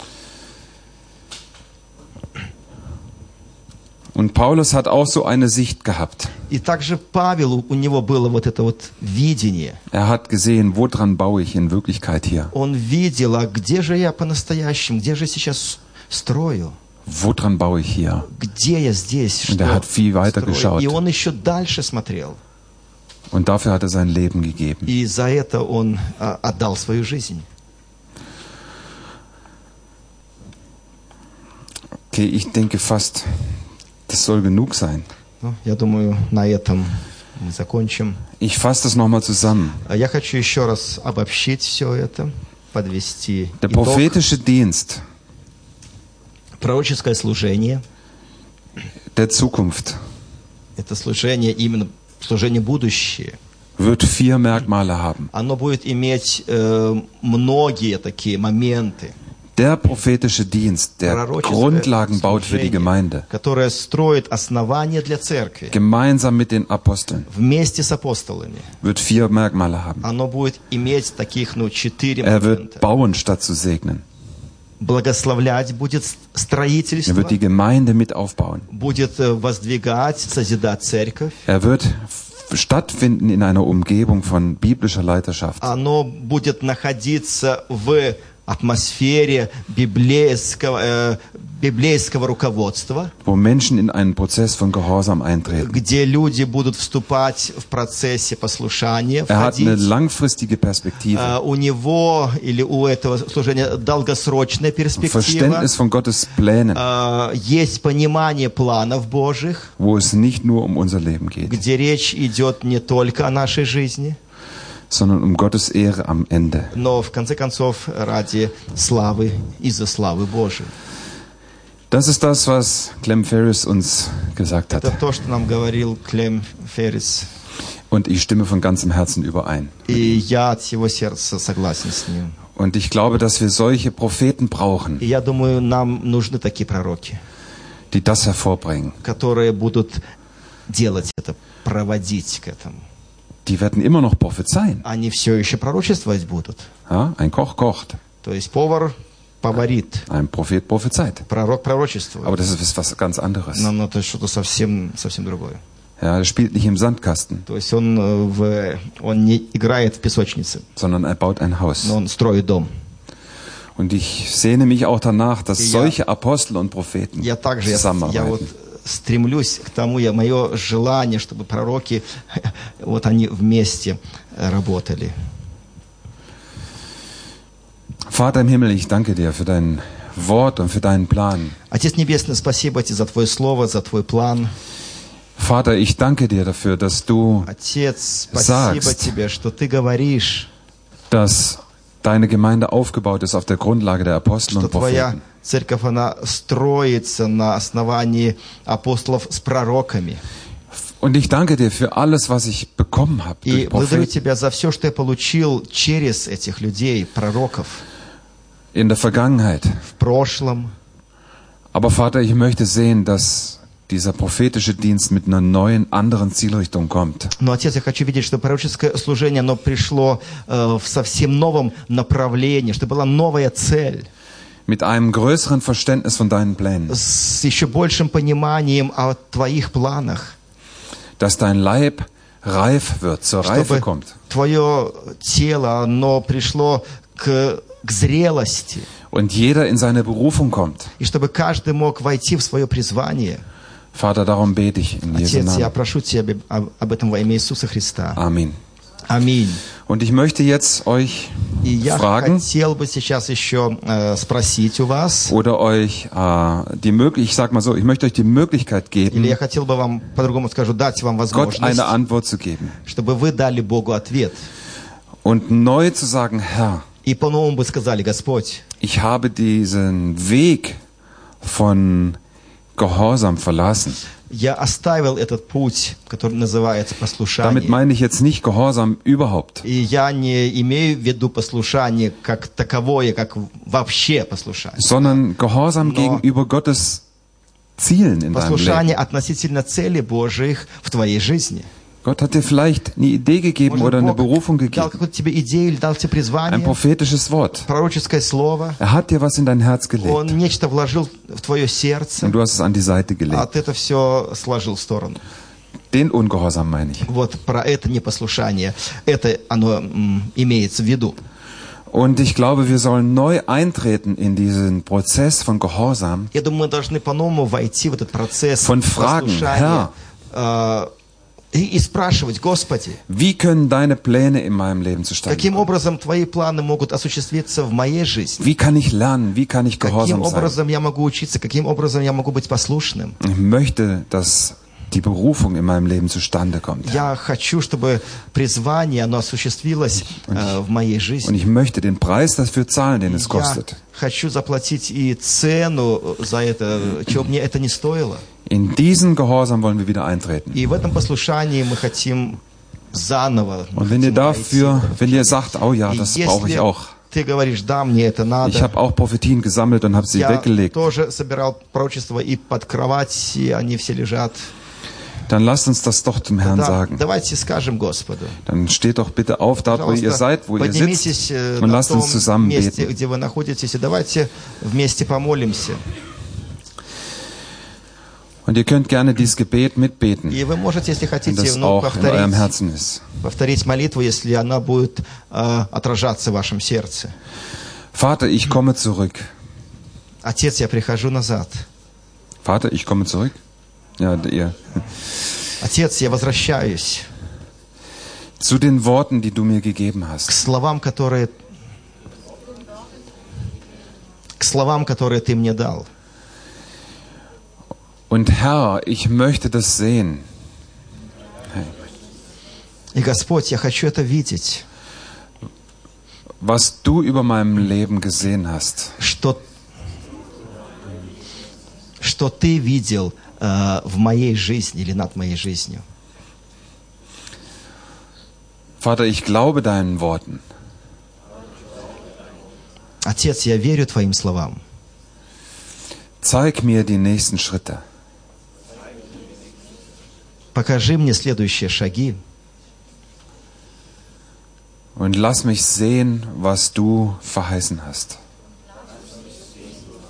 Und Paulus hat auch so eine Sicht gehabt. И также Павел, у него было вот это вот видение. Er hat gesehen, woran baue ich in Wirklichkeit hier? Он видел, а где же я по-настоящему, где же сейчас строю? Woran baue ich hier? Где я здесь? Und er hat viel weiter строю? geschaut. И он еще дальше смотрел. Und dafür hat er sein Leben gegeben. И за это он а, отдал свою жизнь. Okay, ich denke fast, das soll genug sein. Ну, я думаю, на этом мы закончим. Ich fasse das nochmal zusammen. А я хочу еще раз обобщить все это, подвести Der итог. prophetische Dienst Пророческое служение der Zukunft – это служение, именно служение будущее. wird vier Merkmale haben. Оно будет иметь э, многие такие моменты. Der prophetische Dienst, der Пророческое Grundlagen baut für die служение, Gemeinde, которое строит основания для церкви gemeinsam mit den Aposteln, вместе с апостолами. wird vier Merkmale haben. Оно будет иметь таких, ну, четыре Er wird момента. bauen, statt zu segnen. Благословлять будет Er строительство, wird die Gemeinde mit aufbauen. будет э, воздвигать, созидать церковь. Er wird f- stattfinden in einer Umgebung von biblischer Leiterschaft. Оно будет находиться в атмосфере библейского, э, библейского руководства, Wo Menschen in einen Prozess von Gehorsam eintreten. где люди будут вступать в процессе послушания, Er hat eine входить. langfristige Perspektive, Э, У него или у этого служения долгосрочная перспектива. Verständnis von Gottes Plänen, Э, Есть понимание планов Божьих, wo es nicht nur um unser Leben geht, где речь идет не только о нашей жизни, sondern um Gottes Ehre am Ende. но в конце концов ради славы, из-за славы Божией. Das ist das, was Clem Ferris uns gesagt Это hat. то, что нам говорил Клем Феррис. Und ich stimme von ganzem Herzen überein. И я от всего сердца согласен с ним. Und ich glaube, dass wir solche Propheten brauchen, И я думаю, нам нужны такие пророки, die das hervorbringen. которые будут делать это, проводить к этому. Die werden immer noch prophezeien. Они все еще пророчествовать будут. Ja, ein Koch kocht, То есть повар поварит, ein Prophet prophezeit. пророк пророчествует. Aber das ist was ganz anderes. Но, но это что-то совсем, совсем другое. Ja, er spielt nicht im Sandkasten, То есть он, э, в, он не играет в песочнице, sondern er baut ein Haus. но он строит дом. Und ich sehne mich auch danach, dass Ja. solche Apostel und Propheten Я также, я, я вот zusammenarbeiten. стремлюсь к тому, я, мое желание, чтобы пророки, вот они вместе э, работали. Vater im Himmel, ich danke dir für dein Wort und für deinen Plan. Отец Небесный, спасибо тебе за Твое Слово, за Твой план. Vater, ich danke dir dafür, dass du, Отец, спасибо Sagst. тебе, что Ты говоришь, dass deine Gemeinde aufgebaut ist auf der Grundlage der Apostel что und Твоя Propheten. церковь, она строится на основании апостолов с пророками. Und ich danke dir für alles, was ich bekommen habe И durch благодарю Propheten Тебя за все, что я получил через этих людей, пророков, in der Vergangenheit. в прошлом. Aber Vater, ich möchte sehen, dass dieser prophetische Dienst mit einer neuen, anderen Zielrichtung kommt. Но, Отец, я хочу видеть, что пророческое служение, оно пришло э, в совсем новом направлении, что была новая цель, Mit einem größeren Verständnis von deinen Plänen. с еще большим пониманием о Твоих планах, Dass dein Leib reif wird, zur Reife чтобы kommt. Твое тело, оно пришло к, к зрелости, Und jeder in seine Berufung kommt. и чтобы каждый мог войти в свое призвание. Vater, darum bete ich in Jesu Отец, я Namen. прошу Тебя об, об этом во имя Иисуса Христа. Amen. Аминь. Und ich möchte jetzt euch И я fragen хотел бы сейчас еще э, спросить у вас, oder euch äh, die Möglichkeit, ich sag mal so, ich möchte euch die Möglichkeit или geben, я хотел бы вам, по-другому скажу, дать вам Gott возможность, eine Antwort zu geben. чтобы вы дали Богу ответ. Und neu zu sagen, Herr, И по-новому бы сказали, Господь, ich habe diesen Weg von Gehorsam verlassen. я оставил этот путь, который называется Damit послушание. meine ich jetzt nicht Gehorsam überhaupt, И я не имею в виду послушание как таковое, как вообще послушание. sondern Gehorsam No. gegenüber Gottes Zielen in deinem Leben. Послушание относительно целей Божьих в твоей жизни. Gott hat dir vielleicht eine Idee gegeben Может, oder eine Бог Berufung дал gegeben, какую-то тебе идею или дал тебе ein призвание, prophetisches Wort. пророческое слово. Er hat dir was in dein Herz gelegt Он нечто вложил в твое сердце, und du hast es an die Seite а gelegt. ты это все сложил в сторону. Den Ungehorsam meine ich. Вот про это непослушание. Это оно м, имеется в виду. Und ich glaube, wir sollen neu eintreten in diesen Prozess von Gehorsam, Я думаю, мы должны по-новому войти в этот процесс Von Fragen, послушания э, и, и спрашивать, Господи, wie können deine Pläne in meinem Leben zustande каким kommen? образом Твои планы могут осуществиться в моей жизни? Wie kann ich lernen? Wie kann ich Каким gehorsam sein? образом я могу учиться? Каким образом я могу быть послушным? Ich möchte, dass die Berufung in meinem Leben zustande kommt. Я хочу, чтобы призвание, оно осуществилось э, в моей Und жизни. ich möchte den Preis dafür zahlen, den es Я kostet. хочу заплатить и цену за это, чего мне это не стоило. In diesen Gehorsam wollen wir wieder eintreten. И в этом послушании мы хотим заново. мы Und wenn ihr хотим dafür, войти. wenn ihr sagt, oh ja, И das brauche ich если auch. ты говоришь, да, мне это Ich надо, habe auch Prophetien gesammelt und habe sie я weggelegt. тоже собирал пророчества и под кровать, и они все лежат. Dann lasst uns das doch zum Herrn Да, sagen. давайте скажем Господу. Dann steht doch bitte auf, dort wo ihr Пожалуйста, seid, wo ihr поднимитесь sitzt, э, und на lasst том uns zusammen месте, beten. где вы находитесь, и давайте вместе помолимся. Und ihr könnt gerne dieses Gebet mitbeten, И вы можете, если wenn хотите, das ну, auch in eurem повторить, Herzen ist. повторить молитву, если она будет э, отражаться в вашем сердце. Vater, ich komme zurück. Отец, я прихожу назад. Vater, ich komme zurück. Ja, ihr. Отец, я возвращаюсь Zu den Worten, die du mir gegeben к hast. словам, которые к словам, которые ты мне дал. Und Herr, ich möchte das sehen. И, Господь, я хочу это видеть, Was du über meinem Leben gesehen hast. что, что ты видел э, в моей жизни или над моей жизнью. Vater, ich glaube deinen Worten. Отец, я верю Твоим словам. Zeig mir die nächsten Schritte. Покажи мне следующие шаги Und lass mich sehen, was du verheißen hast.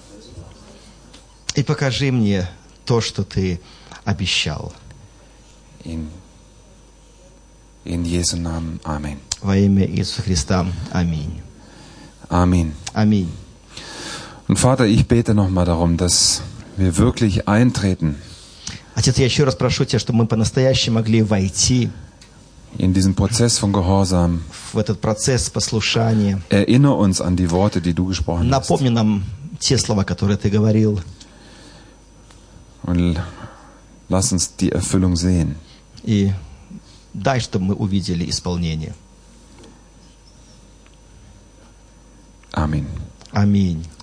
и покажи мне то, что Ты обещал. In, in Jesu Namen. Amen. Во имя Иисуса Христа. Аминь. Amen. Аминь. Und Vater, ich bete nochmal darum, dass wir wirklich eintreten Отец, я еще раз прошу Тебя, чтобы мы по-настоящему могли войти in diesen Prozess von Gehorsam. в этот процесс послушания. Erinnere uns an die Worte, die du gesprochen hast. Напомни нам те слова, которые Ты говорил. Und lass uns die Erfüllung sehen. И дай, чтобы мы увидели исполнение. Amen. Аминь.